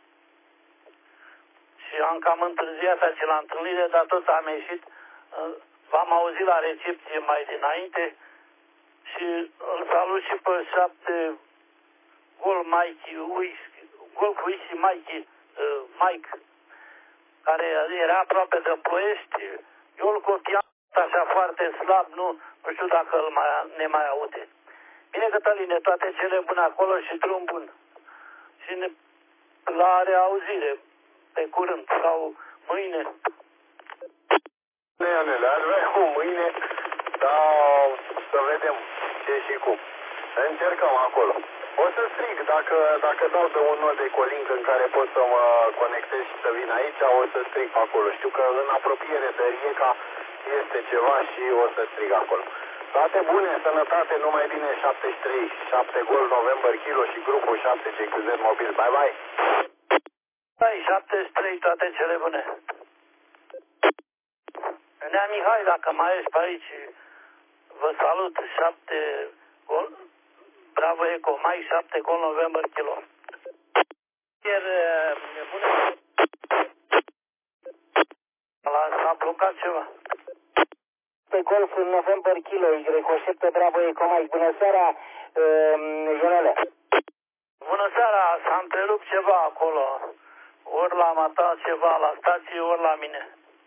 și am cam întârziat aici la întâlnire, dar tot am ieșit, v-am auzit la recepție mai dinainte și îl salut și pe șapte Golf Mike, Golf Whisky Mike, Mike, care era aproape de Ploiești. Eu îl copiam așa foarte slab, nu, nu știu dacă îl mai, ne mai aude. Bine, Cătăline, toate cele bune acolo și drum bun. Și ne, la reauzire, pe curând sau mâine. Neanele, ar vrea cu mâine, dar să vedem. ce și cum. Încercăm acolo. O să strig, dacă, dacă dau de un nod de colink în care pot să mă conectez și să vin aici, o să strig acolo. Știu că în apropiere de Rieca este ceva și o să strig acolo. Toate bune, sănătate, numai bine, șaptezeci și trei, șapte Golf November Kilo și grupul șapte G Q Z Mobil. Bye, bye! Hai, șaptezeci și trei, toate cele bune. Nea Mihai, dacă mai ești pe aici, vă salut, șapte Gol, Bravo Eco, mai șapte Golf November Kilo. Iar, bună. S-a blocat ceva. Pe Golf November Kilo, Y șapte Bravo Eco, mai bună seara, Ionele. Bună seara, s-a întrerupt ceva acolo. Ori l-am atat ceva la stație, ori la mine.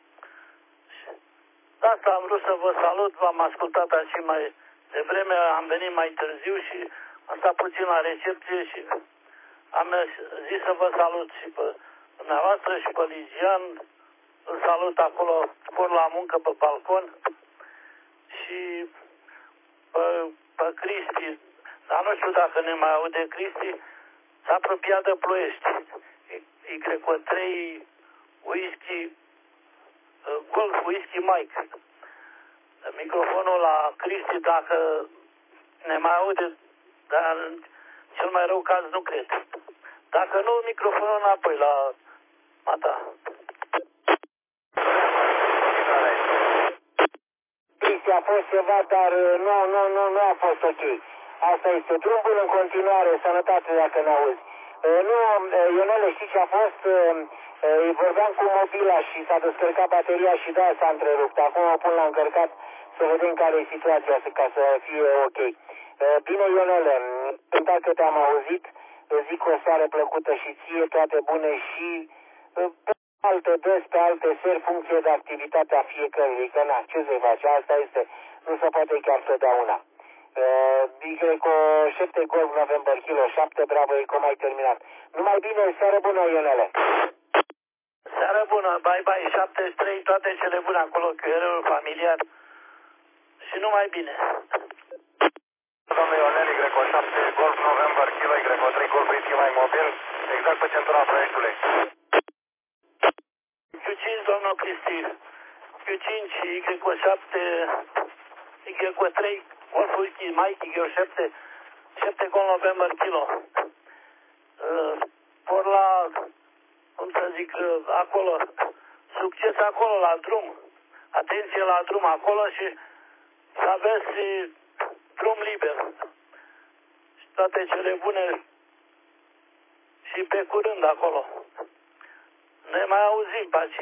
De asta am vrut să vă salut, v-am ascultat așa mai devreme, am venit mai târziu și am stat puțin la recepție și am zis să vă salut și pe dumneavoastră și pe Ligian. Îl salut acolo, spor la muncă pe balcon și pe, pe Cristi, dar nu știu dacă ne mai aude Cristi, s-a apropiat de Ploiești. Y trei Whisky Golf Whisky Mike. Microfonul la Cristi, dacă ne mai aude, dar în cel mai rău caz nu cred. Dacă nu, microfonul înapoi la mata. Cristi, a fost ceva, dar nu, nu, nu, nu a fost ok. Asta este drumul în continuare, sănătate dacă ne auzi. Nu, Ionele, știi ce a fost? Îi vorbeam cu mobila și s-a descărcat bateria și da, s-a întrerupt. Acum o pun la încărcat să vedem care e situația ca să fie ok. Bine, Ionele, pentru că te-am auzit, zic o seară plăcută și ție, toate bune și pe alte des, pe alte seri, funcție de activitatea fiecărui. Că na, ce să-i face? Asta este, nu se poate chiar totdeauna. Y șapte Golf November Kilo, șapte Bravo Eco, mai terminat. Numai bine, seară bună, Ionele. Seară bună, bye bye, șaptezeci și trei, toate cele bune acolo, cuierul familiar și numai bine. Domnul Ionel, Y șapte Golf November Kilo, Y trei Golf Whisky mai mobil, exact pe centura Ploieștiului. Q cinci, domnul Cristi, Q cinci, Y șapte, Y trei Golf Whisky Mike, Y șapte, șapte Golf November Kilo. Por la, cum să zic, acolo, succes acolo la drum, atenție la drum acolo și să aveți drum liber. Și toate cele bune și pe curând acolo. Ne mai auzim, paci.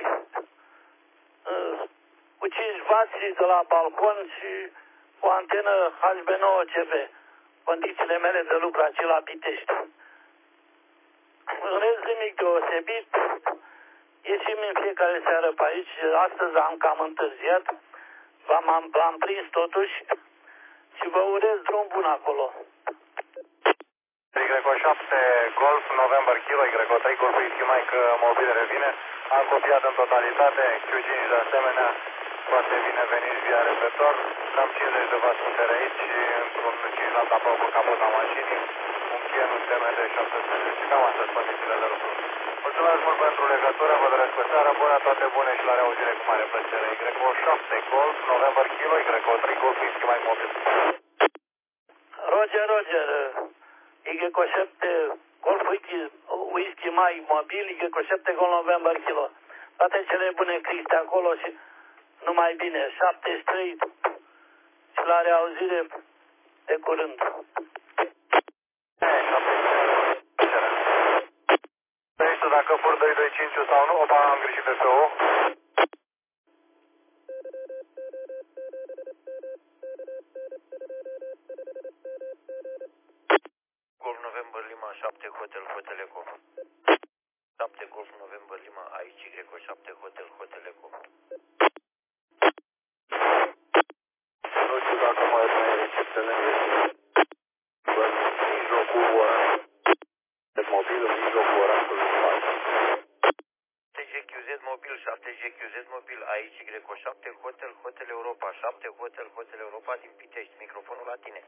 Cu cinci vați de la balcon și cu antenă H B nouă C B. Condițiile mele de lucru aici la Pitești. În rest nimic deosebit. Ieșim în fiecare seară pe aici. Astăzi am cam întârziat. V-am am prins totuși. Și vă urez drum bun acolo. Y șapte Golf November Kilo, Y trei Golf Whisky Mike mobil revine. Am copiat în totalitate. Q cinci de asemenea. Poate bine veniți via repetor. Cam cincizeci de vați putere aici și într-un cinci la tapă pe capota mașinii. Un Kia în T M D șapte sute și cam astea sunt condițiile de lucru. Mulțumesc mult pentru legătură, vă doresc o seară bună, toate bune și la reauzire cu mare plăcere. Y șapte Golf November Kilo, Y trei Golf Whisky mai mobil. Roger, Roger, Y șapte Golf Whisky, whisky mai mobil, Y șapte Golf November Kilo. Toate cele bune, Cristi, acolo și numai bine, șaptezeci și trei și la reauzire de curând. Nu știu dacă fur doi doi cinci sau nu, opa, am greșit F O. Golf November Lima șapte Hotel Hotel Eco. șapte Golf November Lima aici Y șapte Hotel Hotel Eco. Nu știu dacă mai e receptele în mijlocul mobil, în mijlocul orașului. T G Q Z mobil șapte șapte G Q Z mobil aici Y șapte Hotel Hotel Europa șapte Hotel Hotel Europa din Pitești. Microfonul la tine.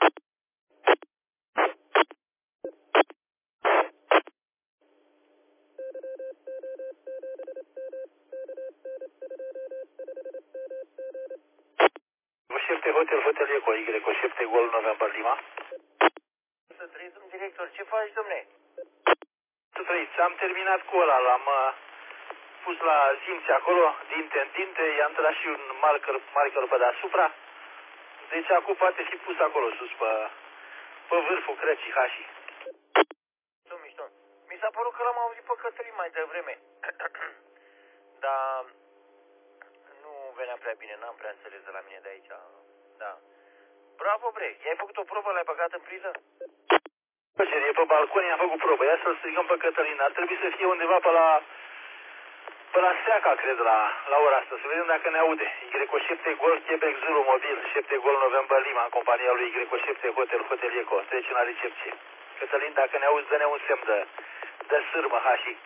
șapte Hotel Hotel Eco Y șapte Golf November Lima. Să trăiți, domn director, ce faci, domne? Să trăiți, am terminat cu ăla, l-am uh, pus la simți acolo, dinte în dinte, i-am tras și un marker, marker pe deasupra. Deci acum poate fi pus acolo sus, pe, pe vârful crăcii hașii. Domn mișto, mi s-a părut că l-am auzit pe Cătălin mai devreme. Dar nu venea prea bine, n-am prea înțeles de la mine de aici. Da. Bravo, bre, i-ai făcut o probă, l-ai băgat în priză? E pe balcon, i-am făcut probă, ia să-l strigăm pe Cătălin. Ar trebui să fie undeva pe la, pe la Seaca, cred, la, la ora asta, să vedem dacă ne aude. Y șapte Golf Quebec Zulu Mobil, șapte Golf November Lima, în compania lui Y șapte Hotel Hotel Eco. Trece la recepție. Cătălin, dacă ne auzi, dă-ne un semn de, de sârmă, hașii.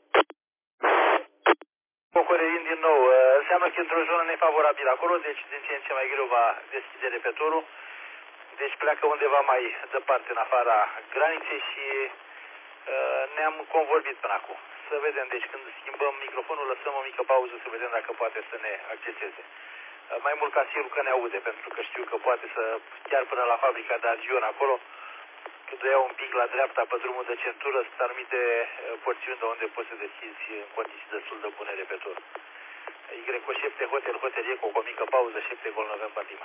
Cocorerind din nou, înseamnă că într-o zonă nefavorabilă acolo, deci din ce în ce mai greu va deschide repetorul. Deci pleacă undeva mai departe, în afara graniței și uh, ne-am convorbit până acum. Să vedem, deci când schimbăm microfonul, lăsăm o mică pauză să vedem dacă poate să ne acceseze. Uh, mai mult ca sigur că ne aude, pentru că știu că poate să, chiar până la fabrica de Argion acolo, când o iau un pic la dreapta pe drumul de centură, sunt anumite uh, porțiuni de unde poți să deschizi în condiții destul de bune repetor. Y șapte Hotel Hotel Eco cu o mică pauză, șapte Golf November Lima.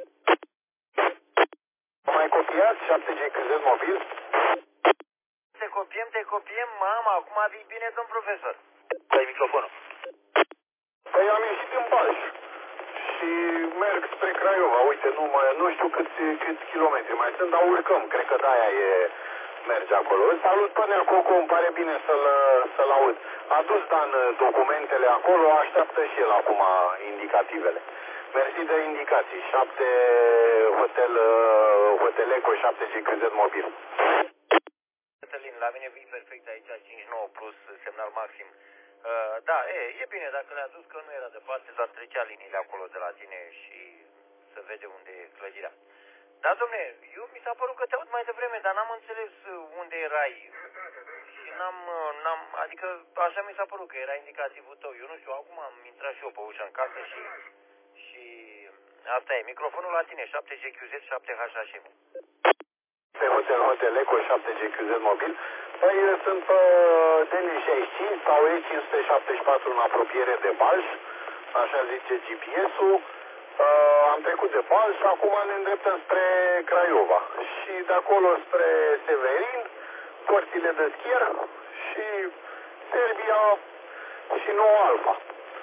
Mai copiat, șapte G Q Z mobil. Te copiem, te copiem, mama, acum vii bine, domn profesor. Dai microfonul. Păi am ieșit în Balș și merg spre Craiova. Uite, nu, mai, nu știu câți, câți kilometri mai sunt, dar urcăm. Cred că de-aia e, merge acolo. Îl salut pe Nea Coco, îmi pare bine să-l să-l aud. A dus Dan documentele acolo, așteaptă și el acum indicativele. Mersi de indicații. șapte Hotel, Hotel Eco, șapte G Q Z mobil. Cătălin, la mine vii perfect aici, cinci nouă plus, semnal maxim. Uh, da, e, e bine dacă le-a dus, că nu era departe, dar trecea liniile acolo de la tine și să vede unde e clădirea. Da, domne, eu mi s-a părut că te aud mai devreme, dar n-am înțeles unde erai. Și n-am, n-am, adică așa mi s-a părut că era indicativul tău. Eu nu știu, acum am intrat și eu pe ușă în casă și... și asta e, microfonul la tine, șapte G Q Z, șapte H H M. Pe Hotel Hotel Eco, șapte G Q Z mobil. Păi sunt pe D N șaizeci și cinci sau E cinci sute șaptezeci și patru în apropiere de Balș, așa zice G P S-ul. Uh, am trecut de Balș, acum ne îndreptăm spre Craiova și de acolo spre Severin, porțile de schier și Serbia și Noua Alfa.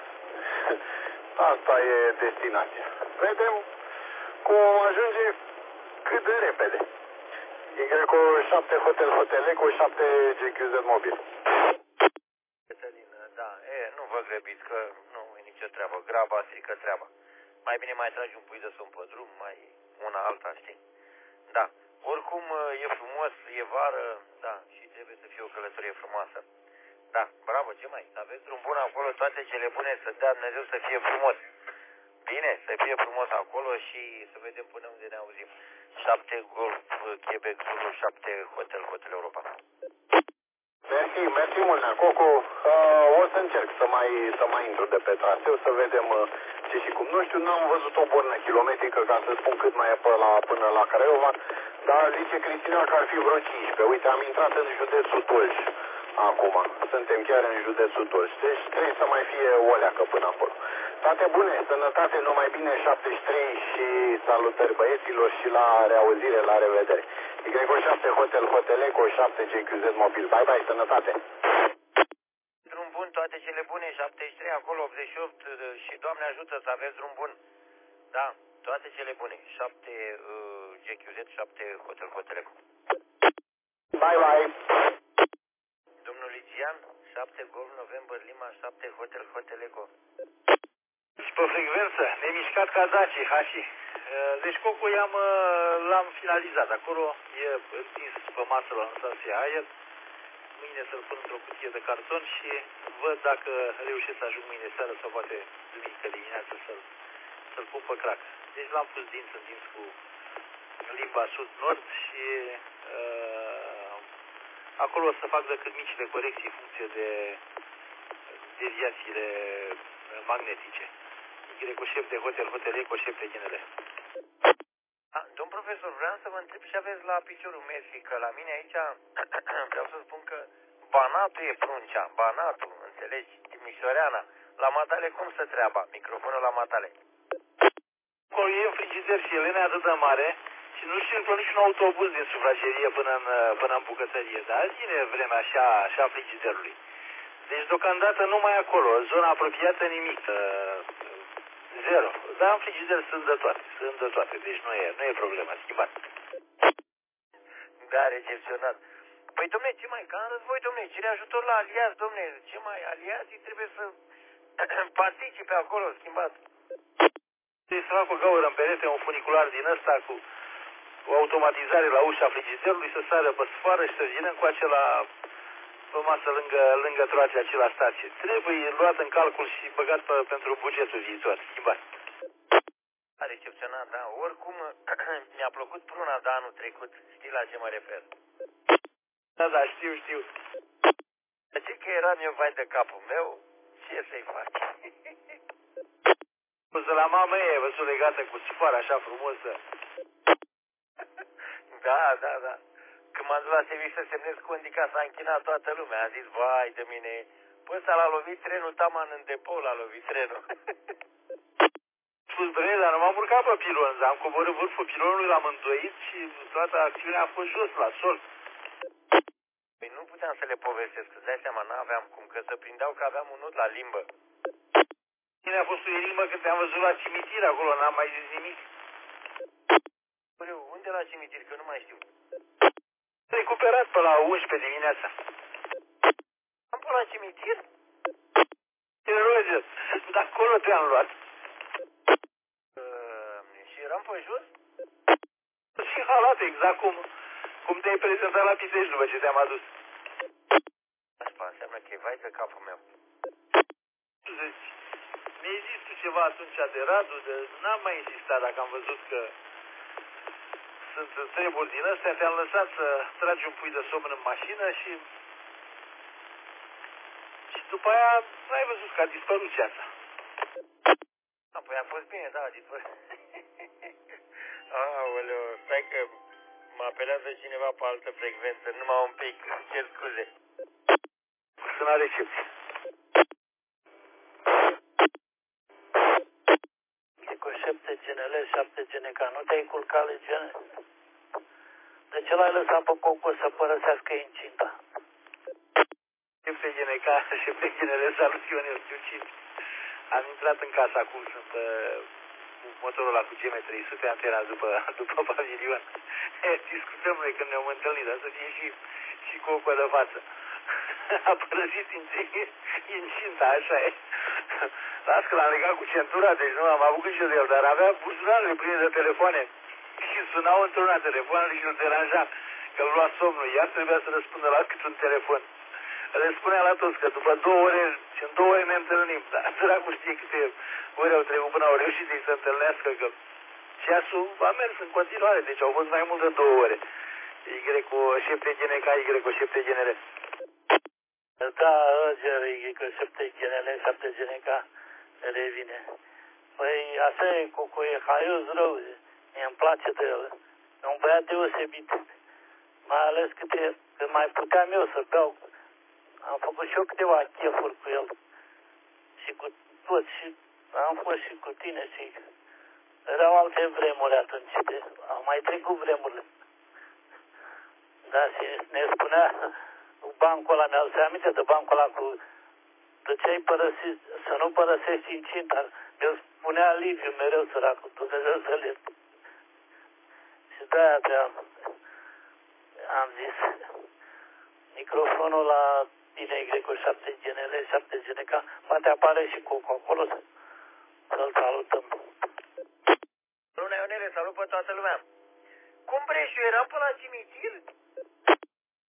Asta e destinația. Vedem cum ajunge cât de repede. Y șapte Hotel Hotel Eco, șapte G Q Z mobil. Cătălin, da, e, nu vă grăbiți că nu e nicio treabă, graba strică treaba. Mai bine mai tragi un pui de somn pe drum, mai una alta, știi? Da, oricum e frumos, e vară, da, și trebuie să fie o călătorie frumoasă. Da, bravo, ce mai? Să aveți drum bun acolo, toate cele bune, să dea Dumnezeu să fie frumos. Bine, să fie frumos acolo și să vedem până unde ne auzim. șapte Golf Quebec Zulu, șapte Hotel Hotel Europa. Mersi, mersi mult, Nea Coco. Uh, o să încerc să mai, să mai intru de pe traseu, să vedem uh, ce și cum. Nu știu, n-am văzut o bornă kilometrică ca să spun cât mai e pe la, până la Craiova, dar zice Cristina că ar fi vreo cincisprezece. Uite, am intrat în județul Dolj acum. Suntem chiar în județul Dolj. Deci trebuie să mai fie o leacă până acolo. Toate bune, sănătate, numai bine, șaptezeci și trei și salutări băieților și la reauzire, la revedere. Y șapte Hotel Hotel Eco, șapte G Q Z mobil. Bye bye, sănătate! Drum bun, toate cele bune, șaptezeci și trei, acolo optzeci și opt și Doamne ajută să aveți drum bun. Da, toate cele bune, șapte uh, G Q Z, șapte Hotel Hotel Eco. Bye bye! Domnul Ligian, șapte Golf November Lima, șapte Hotel Hotel Eco. Și pe frecvență, nemișcat ca Daci, hași. Deci Coco i-am, l-am finalizat. Acolo e întins pe masă la un stație aer. mâine să-l pun într-o cutie de carton și văd dacă reușesc să ajung mâine seară sau poate duminică dimineață să-l să-l pun pe crack. Deci l-am pus dinț în dinț cu limba sud-nord și uh, acolo o să fac decât micile corecții în funcție de deviațiile magnetice. Y cu șep de hotel, hotel E cu șep de ghinele. Domn profesor, vreau să vă întreb și aveți la piciorul Messi, că la mine aici vreau să spun că banatul e pruncea, banatul, înțelegi, Timișoreana. La matale cum se treaba? Microfonul la matale. Acolo e în frigider și Elena e atât de mare și nu știu încă niciun autobuz din sufragerie până în, până în bucătărie, dar vine vremea așa, așa frigiderului. Deci deocamdată numai acolo, zona apropiată nimic, zero. Dar în frigider sunt de toate, sunt de toate, deci nu e, nu e problema, schimbat. Da, recepționat. Păi, domne, ce mai, ca în război, domne, cere ajutor la aliați, domne, ce mai, aliații trebuie să participe acolo, schimbat. Trebuie să fac o gaură în perete, un funicular din ăsta cu o automatizare la ușa frigiderului, să sară pe sfoară și să vină cu acela pe masă lângă, lângă troace acela stație. Trebuie luat în calcul și băgat pe, pentru bugetul viitor, schimbat. A recepționat, da, oricum mi-a plăcut pruna de anul trecut, știi la ce mă refer? Da, da, știu, știu. Ce că eram eu vai de capul meu, ce să-i faci? Să la mamă e, văzut legată cu sfoară așa frumosă. Da, da, da. Când m-am dus la serviciu să semnez condica, s-a închinat toată lumea. A zis, vai de mine, păi ăsta l-a lovit trenul, taman în depou l-a lovit trenul. Spus bine, dar nu m-am urcat pe pilon, am coborât vârful pilonului, l-am îndoit și toată acțiunea a fost jos, la sol. Păi nu puteam să le povestesc, îți dai seama, n-aveam cum, că se prindeau că aveam un nod la limbă. Mine a fost o enigmă când te-am văzut la cimitir acolo, n-am mai zis nimic. Păi, unde la cimitir, că nu mai știu. Recuperat pe la unsprezece dimineața. Am pe la cimitir? Te rog, dar acolo te-am luat. Uh, și eram pe jos? Și halat, exact cum, cum te-ai prezentat la Pitești după ce te-am adus. Asta înseamnă că e vai de capul meu. Deci, mi-ai zis tu ceva atunci de Radu, de... n-am mai insistat dacă am văzut că sunt treburi din astea, te-am lăsat să tragi un pui de somn în mașină și... Și după aia n-ai văzut că a dispărut ceața. A, păi a fost bine, da, a dispărut. Aoleu, stai că mă apelează cineva pe altă frecvență, numai un pic, cer scuze. Sunt la recepție. E cu șapte G N L, șapte G N K, nu te-ai culcat legiune? De ce l-ai lăsat pe Coco să părăsească incinta? șapte G N K, șapte G N L, salut Ionel Chiucin. Am intrat în casa acum, sunt uh, cu motorul ăla cu G M trei sute, antena după, după pavilion. Discutăm noi când ne-am întâlnit, dar să fie și, și Coco de față. A părăsit incinta, așa e. Las că l-am legat cu centura, deci nu am avut grijă de el, dar avea buzunarele pline de telefoane și sunau într-una telefoanele și îl deranja, că îl lua somnul, iar trebuia să răspundă la cât un telefon. Le spunea la toți că după două ore și în două ore ne întâlnim, dar dracu știe câte ore au trecut până au reușit să-i se întâlnească, că ceasul a mers în continuare, deci au fost mai mult de două ore. Y cu șapte G N K, Y cu șapte G N L. Da, Y cu șapte G N L, șapte G N K, revine. Păi așa e, Coco, e haios rău, mie îmi place de el. E un băiat deosebit, mai ales câte, că mai puteam eu să beau. Am făcut și eu câteva chefuri cu el și cu toți și am fost și cu tine și erau alte vremuri atunci, de, au mai trecut vremurile. Da, și ne spunea bancul ăla, mi-au se aminte de bancul ăla cu de ce ai părăsit, să nu părăsești incinta. Mi-o spunea Liviu mereu, săracul, Dumnezeu să le... Și de-aia am, am zis, microfonul la tine Y cu șapte G N L, șapte G N K, poate apare și Coco acolo, să-l salutăm. Luna Ionele, salut pe toată lumea. Cum Breșu, eram pe la cimitir?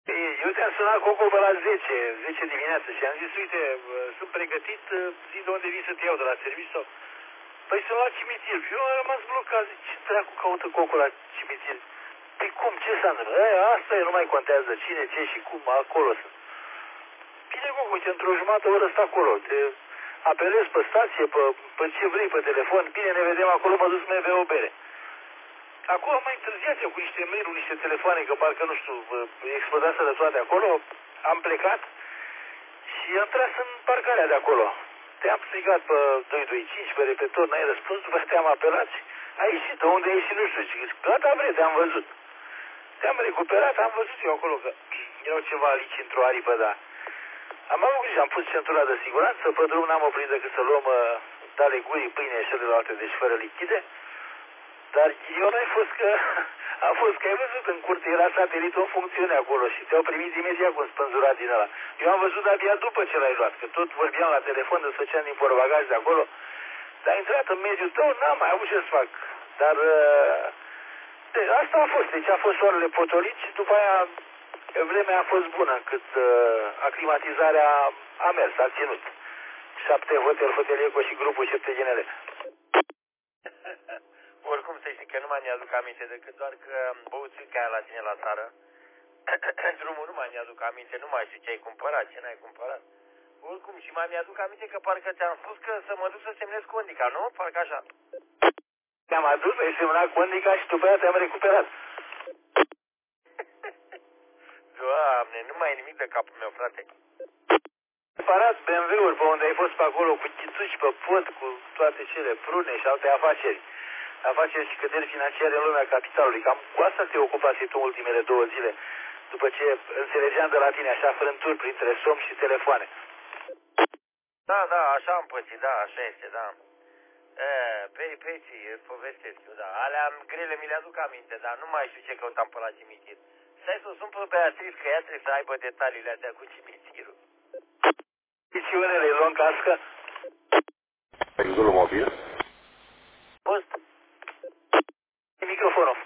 Eu te-am sunat Coco pe la zece, zece dimineață și am zis, uite, sunt pregătit, zi de unde vii să te iau, de la serviciu sau... Păi sunt la cimitir. Și eu am rămas blocat, zic, ce dracu caută Coco la cimitir? Păi cum, ce s-a întâmplat? E, asta e, nu mai contează cine, ce și cum, acolo sunt. Bine, Coco, uite, într-o jumătate oră stă acolo, te apelezi pe stație, pe, pe ce vrei, pe telefon, bine, ne vedem acolo, mă duc să-mi bea o bere. Acum am mai întârziat eu cu niște mail-uri, niște telefoane, că parcă, nu știu, explodase de toate acolo, am plecat și am tras în parcarea de acolo. Te-am strigat pe doi doi cinci, pe repetor, n-ai răspuns, după aceea te-am apelat și ai ieșit. De unde ai ieșit, nu știu, și gata, bre, te-am văzut. Te-am recuperat, am văzut eu acolo că erau ceva alici într-o aripă, dar am avut grijă, am pus centura de siguranță, pe drum n-am oprit decât să luăm uh, dale gurii, pâine și celelalte, deci fără lichide. Dar eu n-ai fost că, a fost că ai văzut în curte, era satelitul în funcțiune acolo și te-au primit imediat cu un spânzurat din ăla. Eu am văzut abia după ce l-ai luat, că tot vorbeam la telefon, desfăceam din portbagaj de acolo. Dar intrat în mediul tău, n-am mai avut ce să fac. Dar de, asta a fost, deci a fost soarele potolit și după aia vremea a fost bună, cât uh, aclimatizarea a mers, a ținut. Șapte hotel, hotelier și grupul șapte genele. Oricum să știi că nu mai mi-aduc aminte decât doar că am băut țânca aia la tine la țară. Drumul nu mai mi-aduc aminte, nu mai știu ce ai cumpărat, ce n-ai cumpărat. Oricum și mai mi-aduc aminte că parcă te-am spus că să mă duc să semnez Condica, nu? Parcă așa. Te-am adus, ai semnat Condica și după aia te-am recuperat. Doamne, nu mai e nimic de capul meu, frate. Parat B M W-uri pe unde ai fost pe acolo cu chituci pe pod, cu toate cele prune și alte afaceri. Afaceri și căderi financiare în lumea capitalului. Cam cu asta te ocupați tu ultimele două zile, după ce înțelegeam de la tine așa frânturi printre somn și telefoane. Da, da, așa am pățit, da, așa este, da. E, peripeții, îți povestesc eu, da. Alea grele mi le aduc aminte, dar nu mai știu ce căutam pe la cimitir. Stai să o sun pe Beatrice, că ea trebuie să aibă detaliile astea cu cimitirul. Piciunele, luăm cască. Exulul mobil. Post. Microfonul.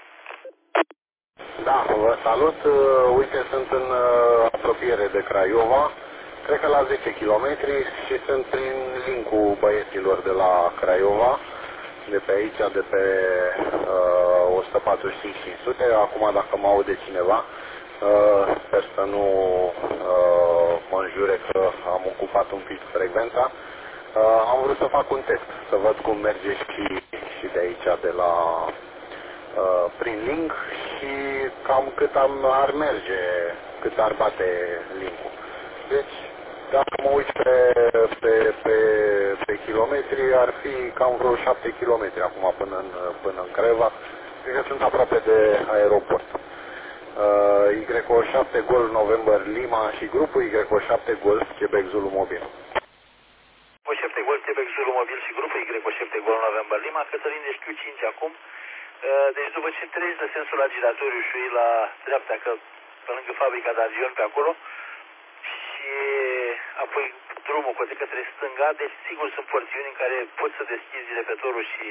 Da, vă salut. Uite, sunt în apropiere de Craiova. Cred că la zece kilometri și sunt prin linkul băieților de la Craiova, de pe aici, de pe uh, o sută patruzeci și cinci cinci sute. Acum, dacă mă aude cineva, uh, sper să nu uh, mă înjure că am ocupat un pic frecvența. Uh, am vrut să fac un test, să văd cum merge și, și de aici, de la uh, prin link și cam cât am, ar merge, cât ar bate linkul. Deci, dacă mă uit pe, pe, pe, pe kilometri, ar fi cam vreo șapte kilometri acum până în, până în Craiova. Cred că sunt aproape de aeroport. Uh, Y O șapte Golf November Lima și grupul Y O șapte Golf Quebec Zulu Mobil. Y O șapte Golf Quebec Zulu Mobil și grupul Y O șapte Golf November Lima, Cătălin de Q cinci acum. Uh, deci după ce treci de sensul la giratoriu și la dreapta, că pe lângă fabrica de avion pe acolo, și apoi drumul cu către stânga, deci sigur sunt porțiuni în care poți să deschizi repetorul și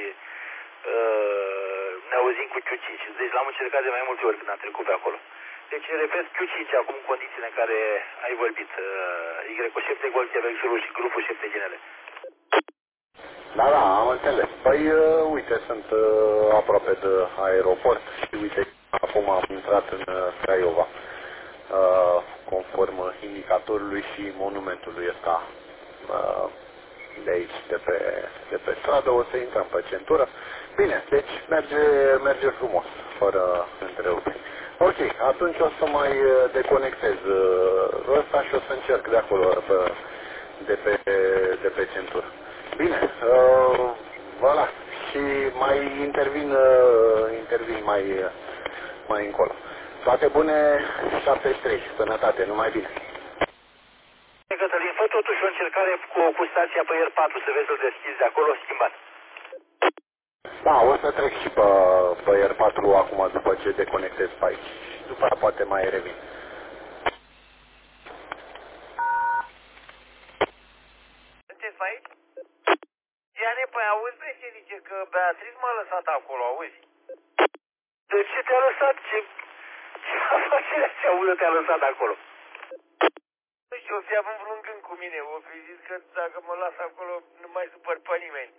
uh, ne auzim cu Q cinci. Deci l-am încercat de mai multe ori când am trecut pe acolo. Deci repet Q cinci acum în condițiile în care ai vorbit. Uh, Y O șapte Golf Quebec Zulu și grupul șapte genele. Da, da, am înțeles. Păi, uh, uite, sunt uh, aproape de aeroport și uite, acum am intrat în uh, Craiova. Uh, conform indicatorului și monumentului ăsta uh, de aici, de pe, de pe stradă, o să intrăm pe centură. Bine, deci merge, merge frumos, fără întreruperi. Ok, atunci o să mai deconectez uh, ăsta și o să încerc de acolo, pe, de, pe, de pe centură. Bine, uh, voilà, și mai intervin, uh, intervin mai, mai încolo. Toate bune, șaptezeci și trei, sănătate, numai bine. Cătălin, fă totuși o încercare cu, cu stația pe R patru, să vezi să-l deschizi de acolo, schimbat. Da, o să trec și pe, pe R patru acum, după ce deconectez pe aici. După aia poate mai revin. Sunteți aici? Iane, păi auzi ce zice, că Beatrice m-a lăsat acolo, auzi? De ce te-a lăsat? Ce... Ce afacere ți-a avut te-a lăsat acolo? Nu știu, o fi având vreun gând cu mine. O fi zis că dacă mă las acolo, nu mai supăr pe nimeni.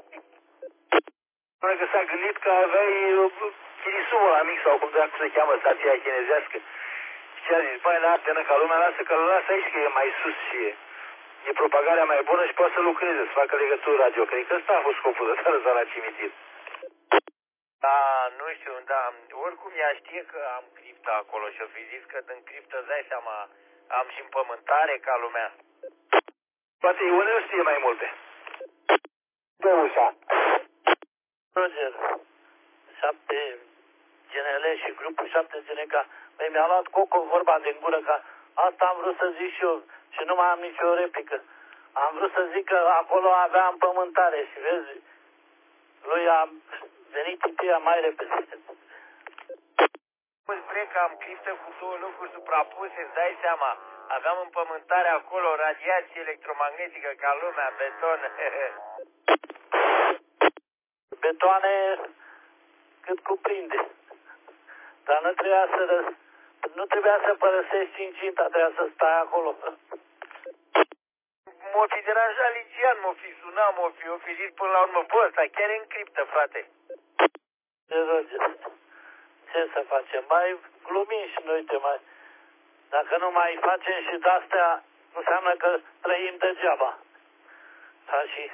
Până că s-a gândit că aveai chirisumul la mic sau cum dracu se cheamă stația chinezească. Și ce a zis, băi, n-ar tenă ca lumea, lasă că îl lasă aici, că e mai sus și e, e propagarea mai bună și poate să lucreze, să facă legături radio. Cred că ăsta a fost scopul de să lăsa la cimitir. Da, nu știu, da, oricum ea știe că am criptă acolo și o fi zis că în criptă, îți dai seama, am și împământare ca lumea. Poate Ionel știe mai multe. Pe ușa. Roger, șapte G N L și grupul șapte G N K. Păi mi-a luat Coco vorba din gură, că asta am vrut să zic și eu și nu mai am nicio replică. Am vrut să zic că acolo avea împământare și vezi, lui a venit tipia mai repede. Îți spune că am criptă cu două lucruri suprapuse, îți dai seama. Aveam împământare acolo, radiație electromagnetică ca lumea, beton. Betoane cât cuprinde. Dar nu trebuia să, nu trebuia să părăsești incinta, trebuia să stai acolo. M-o fi deranjat Ligian, m-o fi sunat, m-o fi, o fi zis până la urmă, bă, ăsta chiar e în criptă, frate. Ce să facem? Mai glumim și noi te mai... Dacă nu mai facem și de-astea, înseamnă că trăim degeaba. Ha, și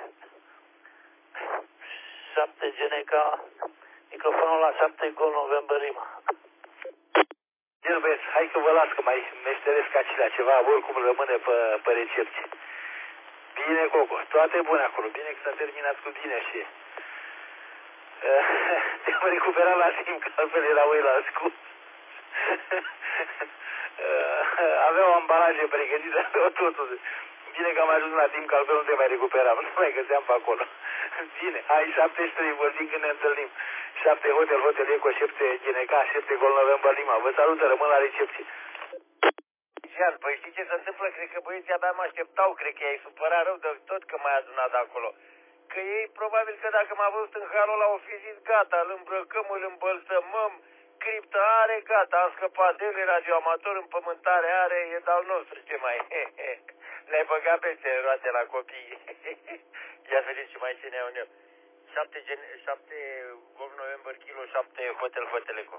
șapte G N K, microfonul la șapte Gol November Lima. Bine, băieți, hai că vă las, că mai meșteresc acelea ceva, oricum rămâne pe, pe recepție. Bine, Coco, toate bune acolo, bine că s-a terminat cu bine și... Te-am recuperat la timp, că altfel erau ei la ascuns. Aveau ambalaje pregătite, aveau totul. Bine că am ajuns la timp, că altfel nu te mai recuperam, nu mai găseam pe acolo. Bine, hai șapte și trei, vorbim când ne întâlnim. șapte Hotel, Hotel Eco, șapte G N K, șapte Gol November Lima. Vă salută, rămân la recepție. Jean, păi știi ce se întâmplă? Cred că băieții abia mă așteptau, cred că i-ai supărat rău de tot că m-ai adunat acolo. Că ei probabil că dacă m-a văzut în halul ăla au fi zis gata, îl îmbrăcăm, îl îmbălsămăm, criptă are, gata, am scăpat de el, radioamator, împământare are, e de-al nostru, ce mai e? Le-ai băgat peste roate la copii. Ia vedeți ce mai ține un eu. șapte, șapte Gol November Kilo, șapte Hotel Hotel Eco.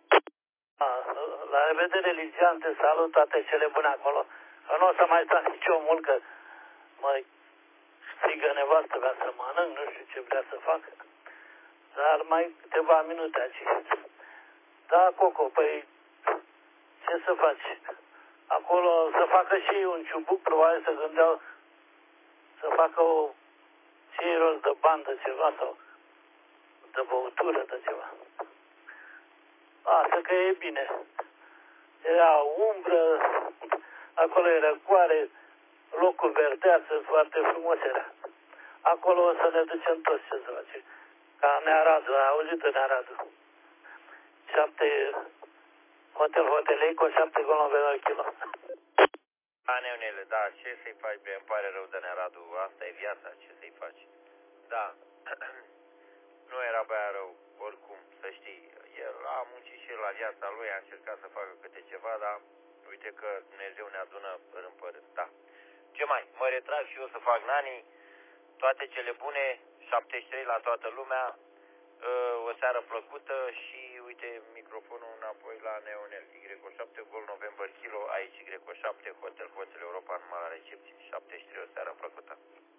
La revedere, Ligian, te salut, toate cele bune acolo. Nu o să mai stau nici omul, că mă strigă nevastă, vrea să mănânc, nu știu ce vrea să fac. Dar mai câteva minute aici. Da, Coco, păi ce să faci? Acolo să facă și un ciubuc, probabil să gândeau să facă o și rost de bandă ceva sau de băutură de ceva. Asta că e bine. Era umbră, acolo era coare, locul verdeață, foarte frumos era. Acolo o să ne ducem toți, ce să face. Ca Nearadu, a auzit în Nearadu. Șapte Hotel Hotel Eco, șapte Gol November Kilo. Da, Neunele, da, ce să-i faci, bre, îmi pare rău de Nearadu, asta e viața, ce să-i faci. Da, nu era băia rău, oricum, să știi, el a muncit și el la viața lui, a încercat să facă câte ceva, dar uite că Dumnezeu ne adună rând pe rând, da. Ce mai, mă retrag și eu să fac nani, toate cele bune, șaptezeci și trei la toată lumea, o seară plăcută și uite microfonul înapoi la Neonel. Y șapte Gol November Kilo, aici Y șapte Hotel Hotel Europa, numai la recepție, șaptezeci și trei, o seară plăcută.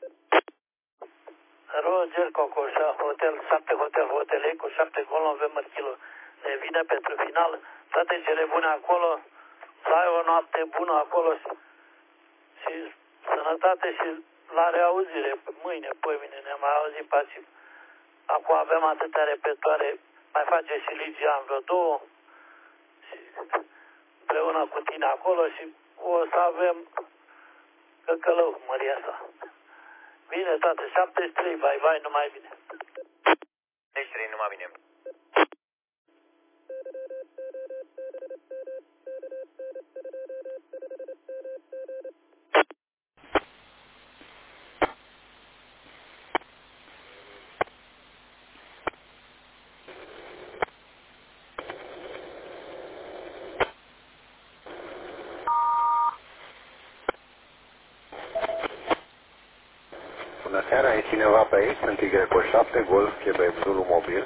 Roger Cocoșa, Hotel șapte Hotel Hotel Eco, șapte Gol November Kilo. Ne vine pentru final, toate cele bune acolo, să ai o noapte bună acolo și, și sănătate și la reauzire, mâine, poimine, ne mai auzi pasiv. Acum avem atâtea repetoare, mai face și Ligian vreo două și împreună cu tine acolo și o să avem căcălău, măria asta. Bine, toate, șaptezeci și trei, bye, bye, numai bine. șaptezeci și trei, numai bine. Bună seara, e cineva pe aici? Sunt Y șapte, Golf, Quebec, Zulu Mobil.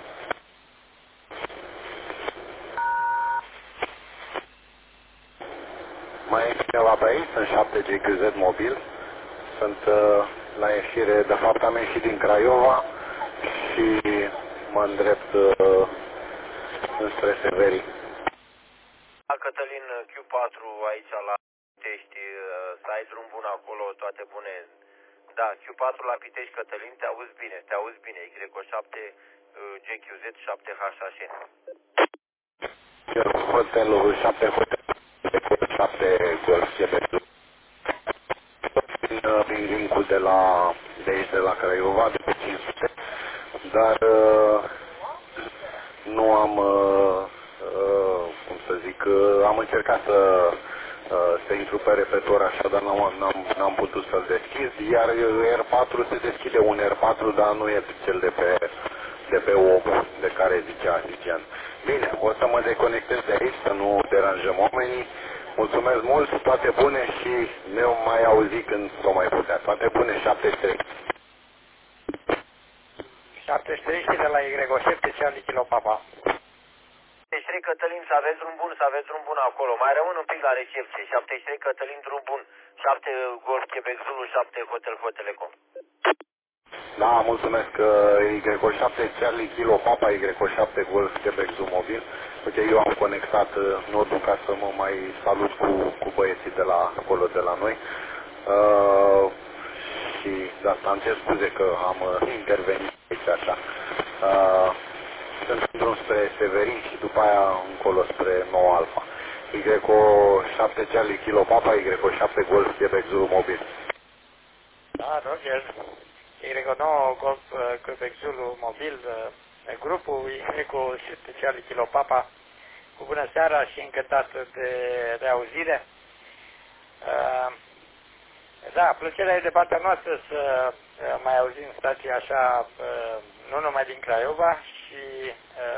Mai e cineva pe aici? Sunt șapte G Q Z Mobil. Sunt uh, la ieșire, de fapt am ieșit din Craiova și mă îndrept uh, înspre Severii. Cătălin Q patru aici la Pitești, să ai drum bun acolo, toate bune. Da, Q patru la Pitești, Cătălin, te auzi bine, te auzi bine, Y șapte, G Q Z șapte H H. Hotelul șapte, hotel șapte Golf, Quebec. Din linkul de la, de aici, de la Craiova, de pe cinci sute, dar uh, nu am, uh, uh, cum să zic, uh, am încercat să, uh, să intru pe repetor așa, dar n-am, n-am, n-am putut să-l deschid, iar R patru se deschide un R patru, dar nu e cel de pe, de pe opt, de care zicea Zicean. Bine, o să mă deconectez de aici, să nu deranjăm oamenii. Mulțumesc mult, toate bune și ne mai auzi când o mai putea. Toate bune, șaptezeci și trei. șaptezeci și trei și de la Y șapte, Charlie Kilo Papa. șaptezeci și trei Cătălin, să aveți drum bun, să aveți drum bun acolo. Mai rămân un pic la recepție. șaptezeci și trei Cătălin, drum bun. șapte Golf Quebec Zulu, șapte Hotel Hotel Eco. Da, mulțumesc. Y șapte, Charlie Kilo Papa, Y șapte Golf Quebec Zulu Mobil. Uite, eu am conectat nodul ca să mă mai salut cu, cu băieții de la acolo, de la noi. Uh, și de asta îmi cer scuze că am uh, intervenit aici așa. Uh, sunt în drum spre Severin și după aia încolo spre Nou Alfa. Y șapte Charlie Kilo Papa, Y șapte Golf Quebec Zulu Mobil. Da, Roger. Y nouă Golf Quebec Zulu Mobil, grupul Y șapte Charlie Kilo Papa. Cu bună seara și încântat de reauzire. Da, plăcerea e de partea noastră să mai auzim stația așa, nu numai din Craiova, și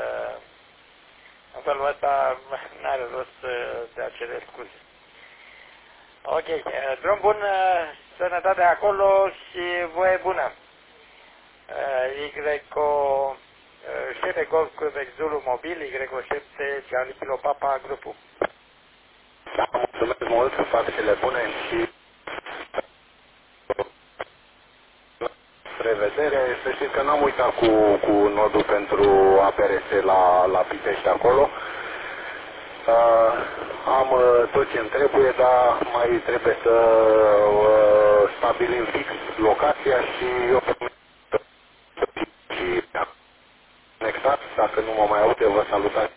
în felul ăsta n-are rost de a cere scuze. Ok, drum bun, sănătate acolo și voie bună. Y șapte Golf Quebec Zulu Mobil, Y șapte Charlie Kilo Papa, grupul. Da, mulțumesc mult, toate bune și revedere. Să știți că n-am uitat cu, cu nodul pentru A P R S la, la Pitești acolo. Uh, am uh, tot ce îmi trebuie, dar mai trebuie să uh, stabilim fix locația și eu și exact, dacă nu mă mai aud, vă salutați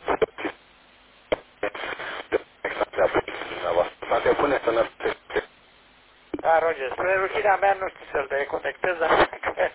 toate bune, sănătate. Da, Roger, spre rușinea mea nu știu să-l deconectez, dar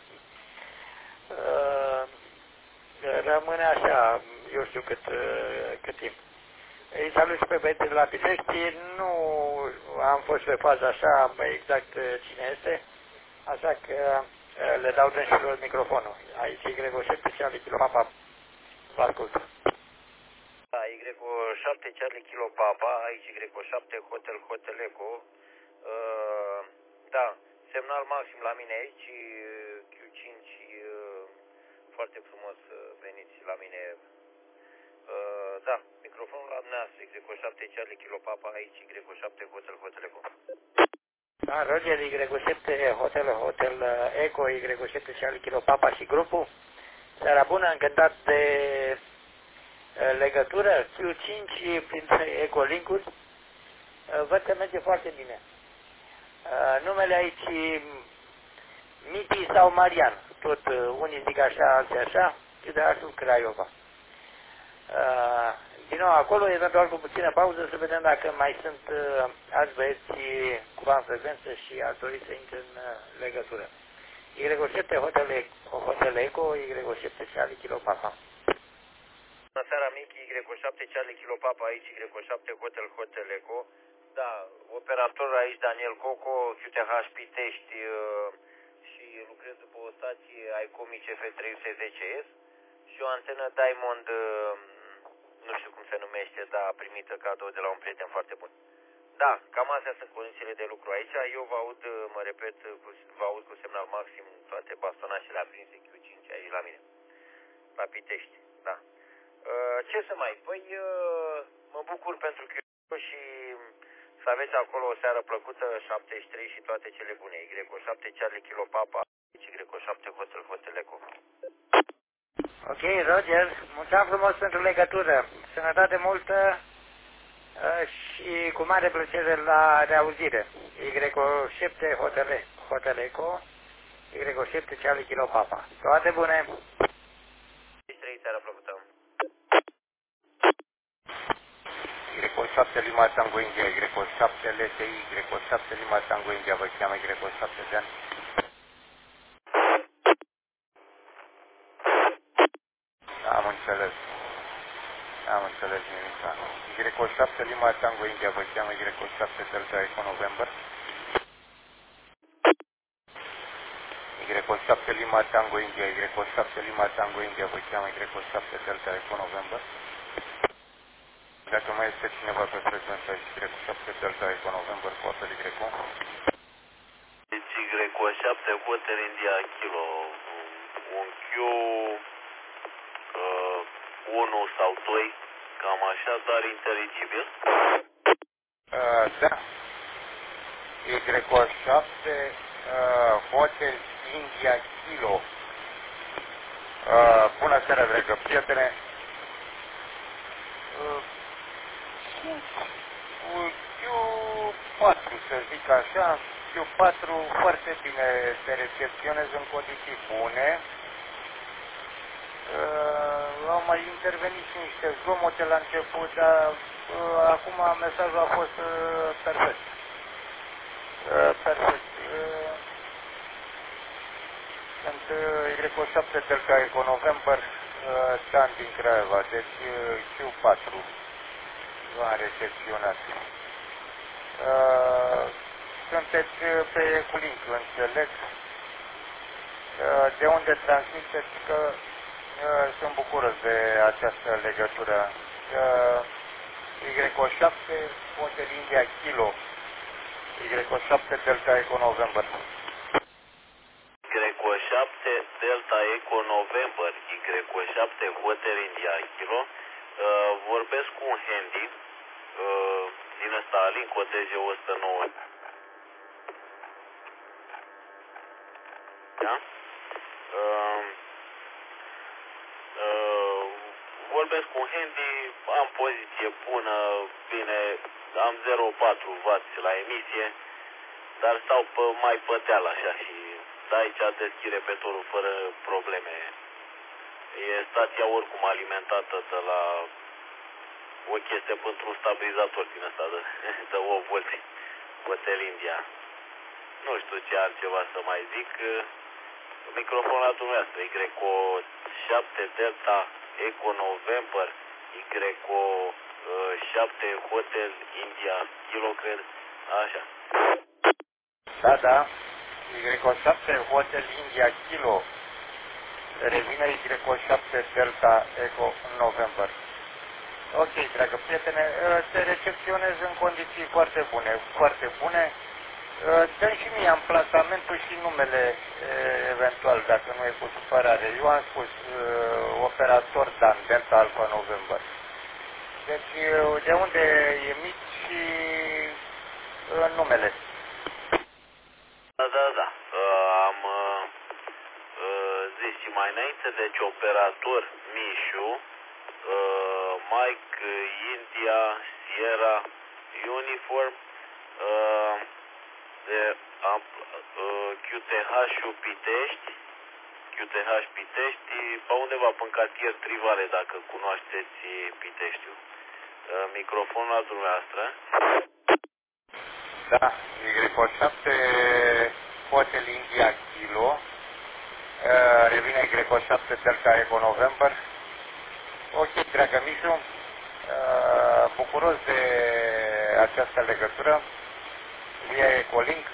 uh, rămâne așa, eu știu cât, uh, cât timp. Îi salut și pe băieții de la Pitești, nu am fost pe fază așa exact cine este, așa că uh, le dau dânșilor microfonul. Aici Y șapte Charlie Kilo Papa, vă ascult. Da, Y șapte Charlie Kilo Papa, aici Y șapte Hotel Hotel Eco. Uh, da, semnal maxim la mine aici, Q cinci, uh, foarte frumos veniți la mine. Uh, da, microfonul la dumneavoastră, Y șapte Charlie Kilo Papa, aici Y șapte Hotel Hotel Eco. Da, Roger, Y șapte Hotel Hotel Eco, Y șapte Charlie Kilo Papa și grupul. Seara bună, încântat de legătură, Q cinci prin Ecolink-uri. Văd că merge foarte bine. Numele aici Miti sau Marian, tot unii zic așa, alții așa, și de altul Craiova. Din nou acolo, eventual cu puțină pauză, să vedem dacă mai sunt alți băieți cumva în frecvență și ar dori să intre în legătură. Y șapte Hotel Eco, Y șapte Charlie Kilo Papa. Bună seara, Michi, Y șapte Charlie Kilo Papa, aici Y șapte Hotel Hotel Eco. Da, operator aici Daniel Coco, Q T H Pitești uh, și lucrez după o stație Icomic F trei sute zece S și o antenă Diamond, uh, nu știu cum se numește, dar primită cadou de la un prieten foarte bun. Da, cam astea sunt condițiile de lucru aici. Eu vă aud, mă repet, cu, vă aud cu semnal maxim toate bastonașele aprinse Q cinci aici la mine. La Pitești, da. Uh, ce să mai? Păi uh, mă bucur pentru că eu și să aveți acolo o seară plăcută, șaptezeci și trei și toate cele bune. Y șapte Charlie Kilo Papa, Y șapte Hotel Hotel Eco. Ok, Roger, mulțumim frumos pentru legătură. Sănătate multă și cu mare plăcere la reauzire. Y șapte Hotel, Hotel Eco, Y șapte Charlie Kilo Papa. Toate bune! trei seara plăcută. Y șapte Lima Tango India, Y șapte L T I, Y șapte Lima Tango India, vă cheamă Y șapte de ani. Am înțeles. Am înțeles nimica. Y șapte Lima Tango India, vă cheamă Y șapte Delta Eco November. Y șapte Lima Tango India, Y șapte Lima Tango India, vă cheamă Y șapte Delta Eco November. Dacă mai este cineva pe frecvența Y șapte Delta Eco November cu apel Y. Deci Y șapte Hotel India Kilo, un Q uh, unu sau doi, cam așa, dar inteligibil. Uh, da. Y șapte uh, Hotel India Kilo. Uh, bună seara, dragă prietene. Uh, Q patru, să zic așa, Q patru foarte bine se recepționez în condiții bune. Uh, au mai intervenit și niște zgomote la început, dar uh, acum mesajul a fost uh, perfect. Uh, perfect. Uh, sunt uh, Y șapte Delta Eco November, uh, Dan din Craiova, deci uh, Q patru. V-am recepționat. Uh, sunteți pe Eculink, înțeleg, uh, de unde transmiteți că uh, sunt bucuros de această legătură. Uh, Y șapte Hotel India Kilo, Y șapte Delta Eco November. Y șapte Delta Eco November, Y șapte Hotel India Kilo. Uh, vorbesc cu un handy uh, din ăsta Alin, O T G o sută nouă. Da? Uh, uh, vorbesc cu un handy, am poziție bună, bine, am zero virgulă patru watt la emisie, dar stau pe, mai pe deal așa și de aici deschid repetorul fără probleme. E stația oricum alimentată de la o chestie pentru un stabilizator din ăsta de, de opt volți, Hotel India. Nu știu ce altceva să mai zic. Microfonul la dumneavoastră, Y șapte Delta Eco November, Y șapte Hotel India Kilo, cred, așa. Da, da, Y șapte Hotel India Kilo, revine Y șapte Delta Eco November. Ok, dragă prietene, te recepționez în condiții foarte bune, foarte bune. Dă-mi și mie amplasamentul și numele, eventual, dacă nu e cu supărare. Eu am spus operator Dan, Delta Alpha November. Deci, de unde emit și numele. Da, da, da. Am zis și mai înainte, deci operator Mișu, Uh, Mike, India, Sierra, Uniform, uh, de, uh, Q T H-ul Pitești, Q T H Pitești, pe undeva pe cartier Trivale, dacă cunoașteți Piteștiul. Uh, microfonul la dumneavoastră. Da, Y șapte Hotel India Kilo, uh, revine Y șapte Delta Eco November. Ok, dragă Mișu, bucuros de această legătură via Ecolink.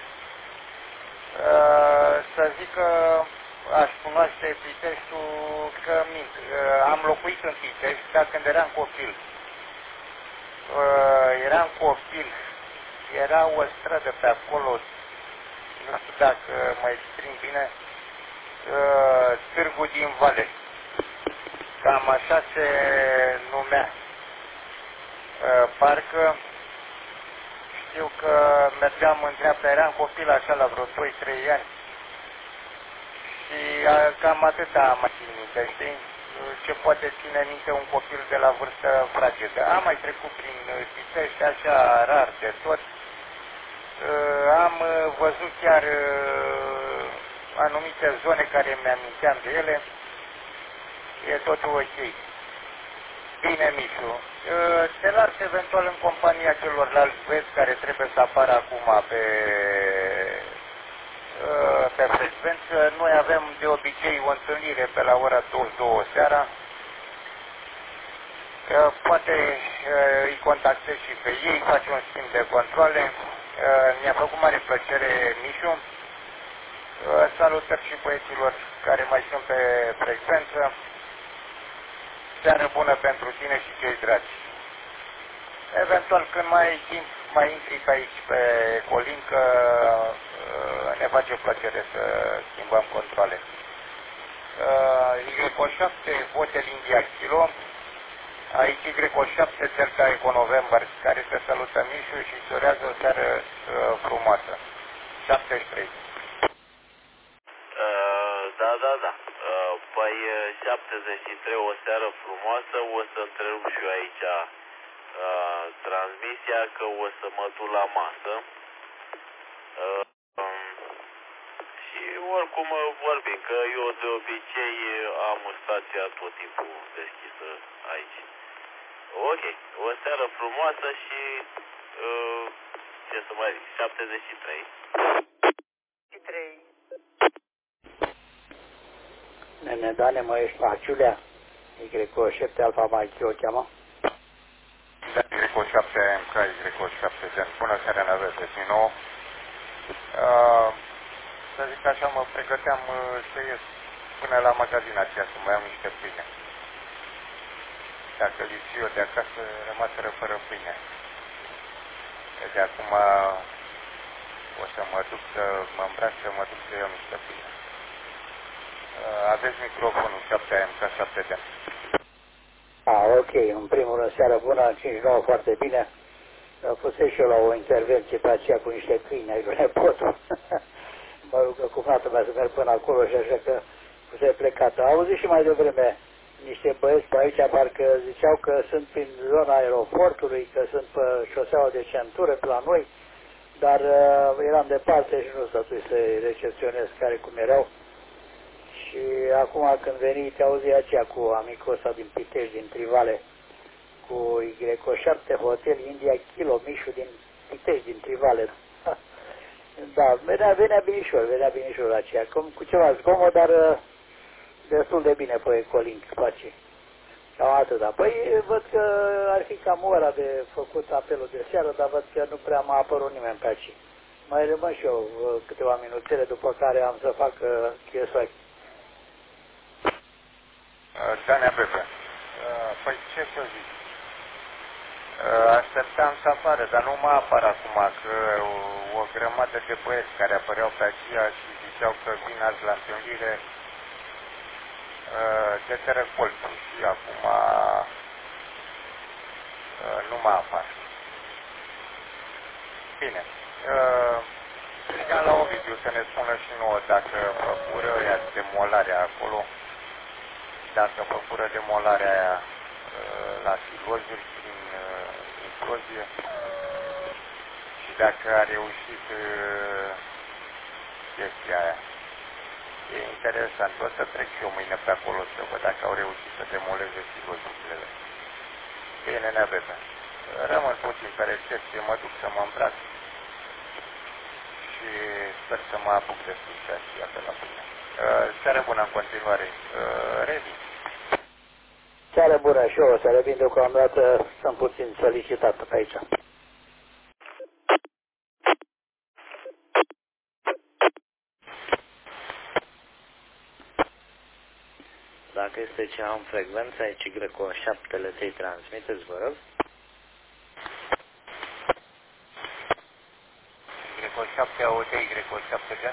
Să zic că aș cunoaște Piteștiul, că mint. Am locuit în Pitești, dar când eram copil. Eram copil era o stradă pe acolo, nu știu dacă mă exprim bine, uh, Târgu din Vale. Cam așa se numea. Uh, parcă știu că mergeam în dreapta, eram copil așa la vreo doi trei ani. Și uh, cam atâta am mai țin minte, știi? Ce poate ține minte un copil de la vârstă fragedă. Am mai trecut prin Pitești, așa rar de tot. Am văzut chiar anumite zone care mi-aminteam de ele. E totul ok. Bine, Mișu. Te las eventual în compania celorlalți băieți care trebuie să apară acum pe, pe frecvență. Noi avem de obicei o întâlnire pe la ora douăzeci și două seara. Poate îi contactez și pe ei, faci un schimb de controle. Mi-a făcut mare plăcere, Mișu. Salutări și băieților care mai sunt pe frecvență. Seară bună pentru tine și cei dragi. Eventual, când mai ai timp, mai intri pe aici pe Colin, că ne face plăcere să schimbăm controle. Y șapte, Hotel India Kilo. Aici Y șapte, Delta Eco November, care te salută, Mișu, și îți urează o seară uh, frumoasă. șaptezeci și trei. Uh, da, da, da. Uh, păi șaptezeci și trei, o seară frumoasă. O să întrerup și eu aici uh, transmisia, că o să mă duc la masă. Uh, um, și oricum vorbim, că eu de obicei am stația tot timpul deschisă aici. Ok, o seară frumoasă și uh, ce să mai zic, șaptezeci și trei. Nene, Dane, mă, ești la Ciulea? Y șapte Alfa Mike, o cheamă? Da, Y șapte M K, Y șapte Zen. Bună seara, ne aveți din nou. Uh, să zic așa, mă pregăteam uh, să ies până la magazin aceea, să mai am niște pâine. Dacă lipsi eu de acasă, rămaseră fără pâine. De acum o să mă duc să mă îmbrac, să mă duc să iau niște pâine. Aveți microfonul șapte M K șapte D. Ah, ok. În primul rând, seara bună, cinci nouă, foarte bine. Fusesc și eu la o intervenție pe aceea cu niște câini ai lui nepotul. Mă rugă cu fata mea să merg până acolo și așa că fusese plecată. Am auzit și mai devreme niște băieți pe aici, parcă ziceau că sunt prin zona aeroportului, că sunt pe șoseaua de centură pe la noi, dar uh, eram departe și nu stătui să-i recepționez care cum erau. Și acum când veni, te auzi aceea cu amicul ăsta din Pitești, din Trivale, cu Y șapte Hotel India Kilo, Mișu din Pitești, din Trivale. Da, venea, venea binișor, venea binișor aceea, cum, cu ceva zgomot, dar destul de bine pe Colin face. Cam atâta. Păi văd că ar fi cam ora de făcut apelul de seară, dar văd că nu prea m-a apărut nimeni pe aici. Mai rămân și eu câteva minutele, după care am să fac uh, chestii. Danea Pepe, păi ce să zic, așteptam să apară, dar nu mă apar acum, că o, o grămadă de băieți care apăreau pe aceea și ziceau că vin azi la întâlnire de tărăcolții și acum nu mă apar. Bine, strigam la Ovidiu să ne spună și nouă dacă făcură ăia demolarea acolo, dacă făcură demolarea aia uh, la silozuri prin uh, implozie și dacă a reușit uh, chestia aia. E interesant. O să trec și eu mâine pe acolo să văd dacă au reușit să demoleze silozurile. Bine, ne avem. Rămân puțin pe recepție, mă duc să mă îmbrac și sper să mă apuc de succesia pe la pâine. Uh, seară bună în continuare. Uh, Revin. Seară bună și eu, să revin deocamdată, sunt puțin solicitat pe aici. Dacă este cea în frecvență, aici Y șapte-le să-i transmiteți, vă rog. șapte A O T Y șapte gen.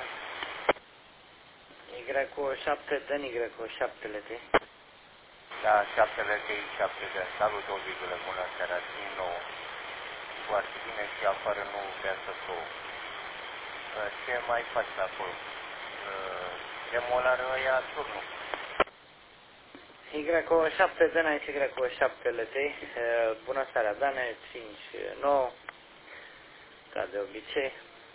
Y șapte Dan Y șapte L T. Da, șapte L T I șapte gen. Salut, o virgulă, bună seara, țin nouă. Foarte bine și afară nu vrea să plouă. Ce mai faci acolo? Demolară ăia turnul. Y șapte Dan Y șapte L T. Bună seara, Dane, cinci nouă. Ca de obicei.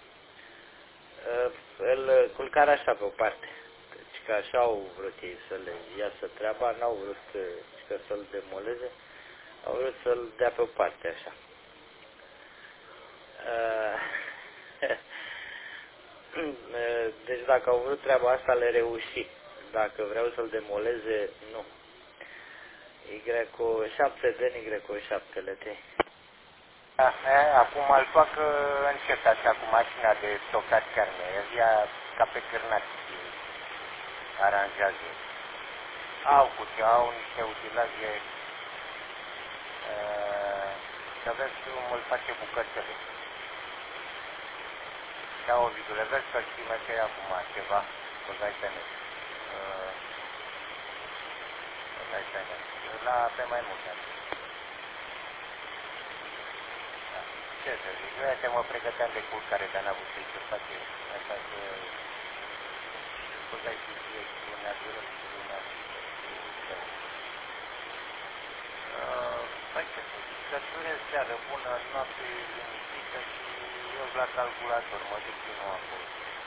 Îl culcarea așa pe o parte. Deci că așa au vrut ei să le iasă treaba, n-au vrut că să-l demoleze, au vrut să-l dea pe o parte așa. Deci dacă au vrut treaba asta, le reuși. Dacă vreau să-l demoleze, nu. Y șapte Dan Y șapte L T. Da, acum îl fac încet așa cu mașina de tocat carne. Ea ca pe cârnați aranjează. Au cu ce au niște utilaje. Să vezi cum îl face bucățele. Da, o virgulă, vezi că-l primește acum ceva. Băgai pe net. Băgai pe net. La pe mai multe. Ce să zic, eu astea mă pregăteam de culcare, dar n-am avut să-i se face așa că băgai și fie și lumea dură și lumea păi ce să zic, că durezi seară bună, noapte liniștită și eu la calculator, mă duc din nou acolo.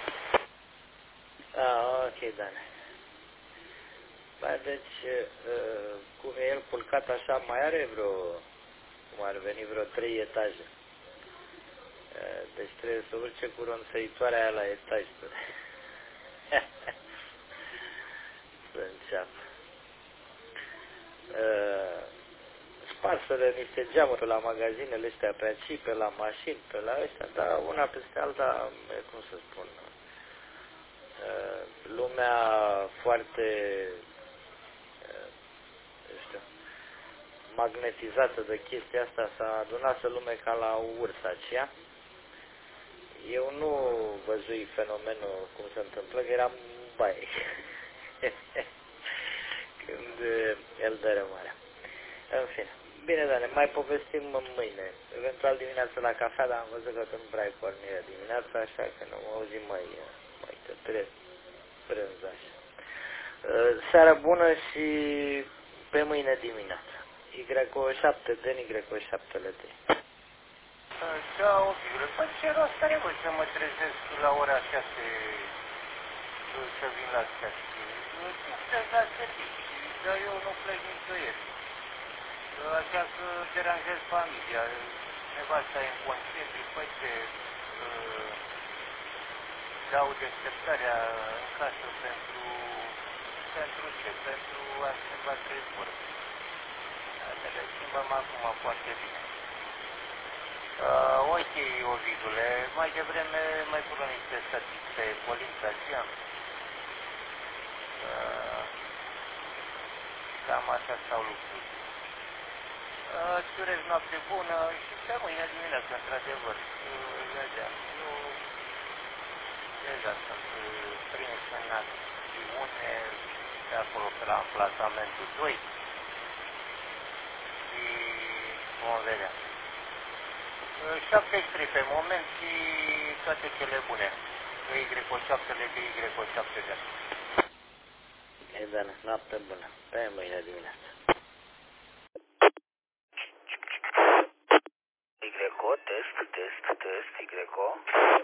Ah, ok, Dan. Bă, deci, cum e el culcat așa, mai are vreo, cum ar veni, vreo trei etaje. Deci trebuie să urce cu ronțăitoarea aia la etaj. Să înceapă. Sparsă-le niște geamuri la magazinele astea pe aici, pe la mașini, pe la ăștia, dar una peste alta, cum să spun, lumea foarte, știu, magnetizată de chestia asta, s-a adunat să lume ca la urs aceea. Eu nu văzui fenomenul cum se întâmplă, că eram în baie când el dă rămarea. În fine. Bine, Dane, mai povestim mâine. Eventual dimineața la cafea, dar am văzut că tu nu prea ai pornire dimineața, așa că nu auzim mai, mai către prânz așa. Seara bună și pe mâine dimineața. Y șapte Dan Y șapte L T. Da, ok, păi ce rost are, bă, să mă trezesc la ora șase, să vin la șase. Nu plec la servici, dar eu nu plec nicăieri. Așa că deranjez familia, nevasta e în concediu, păi ce, dau deșteptarea în casă pentru, pentru ce? Pentru a schimba treaburi. Asta le schimbăm acum foarte bine. Uh, ok, Ovidule, mai devreme mai pură niște statistici pe Polința așa. Uh, cam așa stau lucruri. Uh, îți urez noapte bună și pe mâine dimineață, într-adevăr. Uh, vedea, eu deja sunt prins în acțiune de acolo pe la amplasamentul doi și vom vedea. șaptezeci și trei pe moment și toate cele bune. Y șapte L T Y șapte G. E, Dana, noapte bună. Pe mâine dimineață. Y, test, test, test, Y.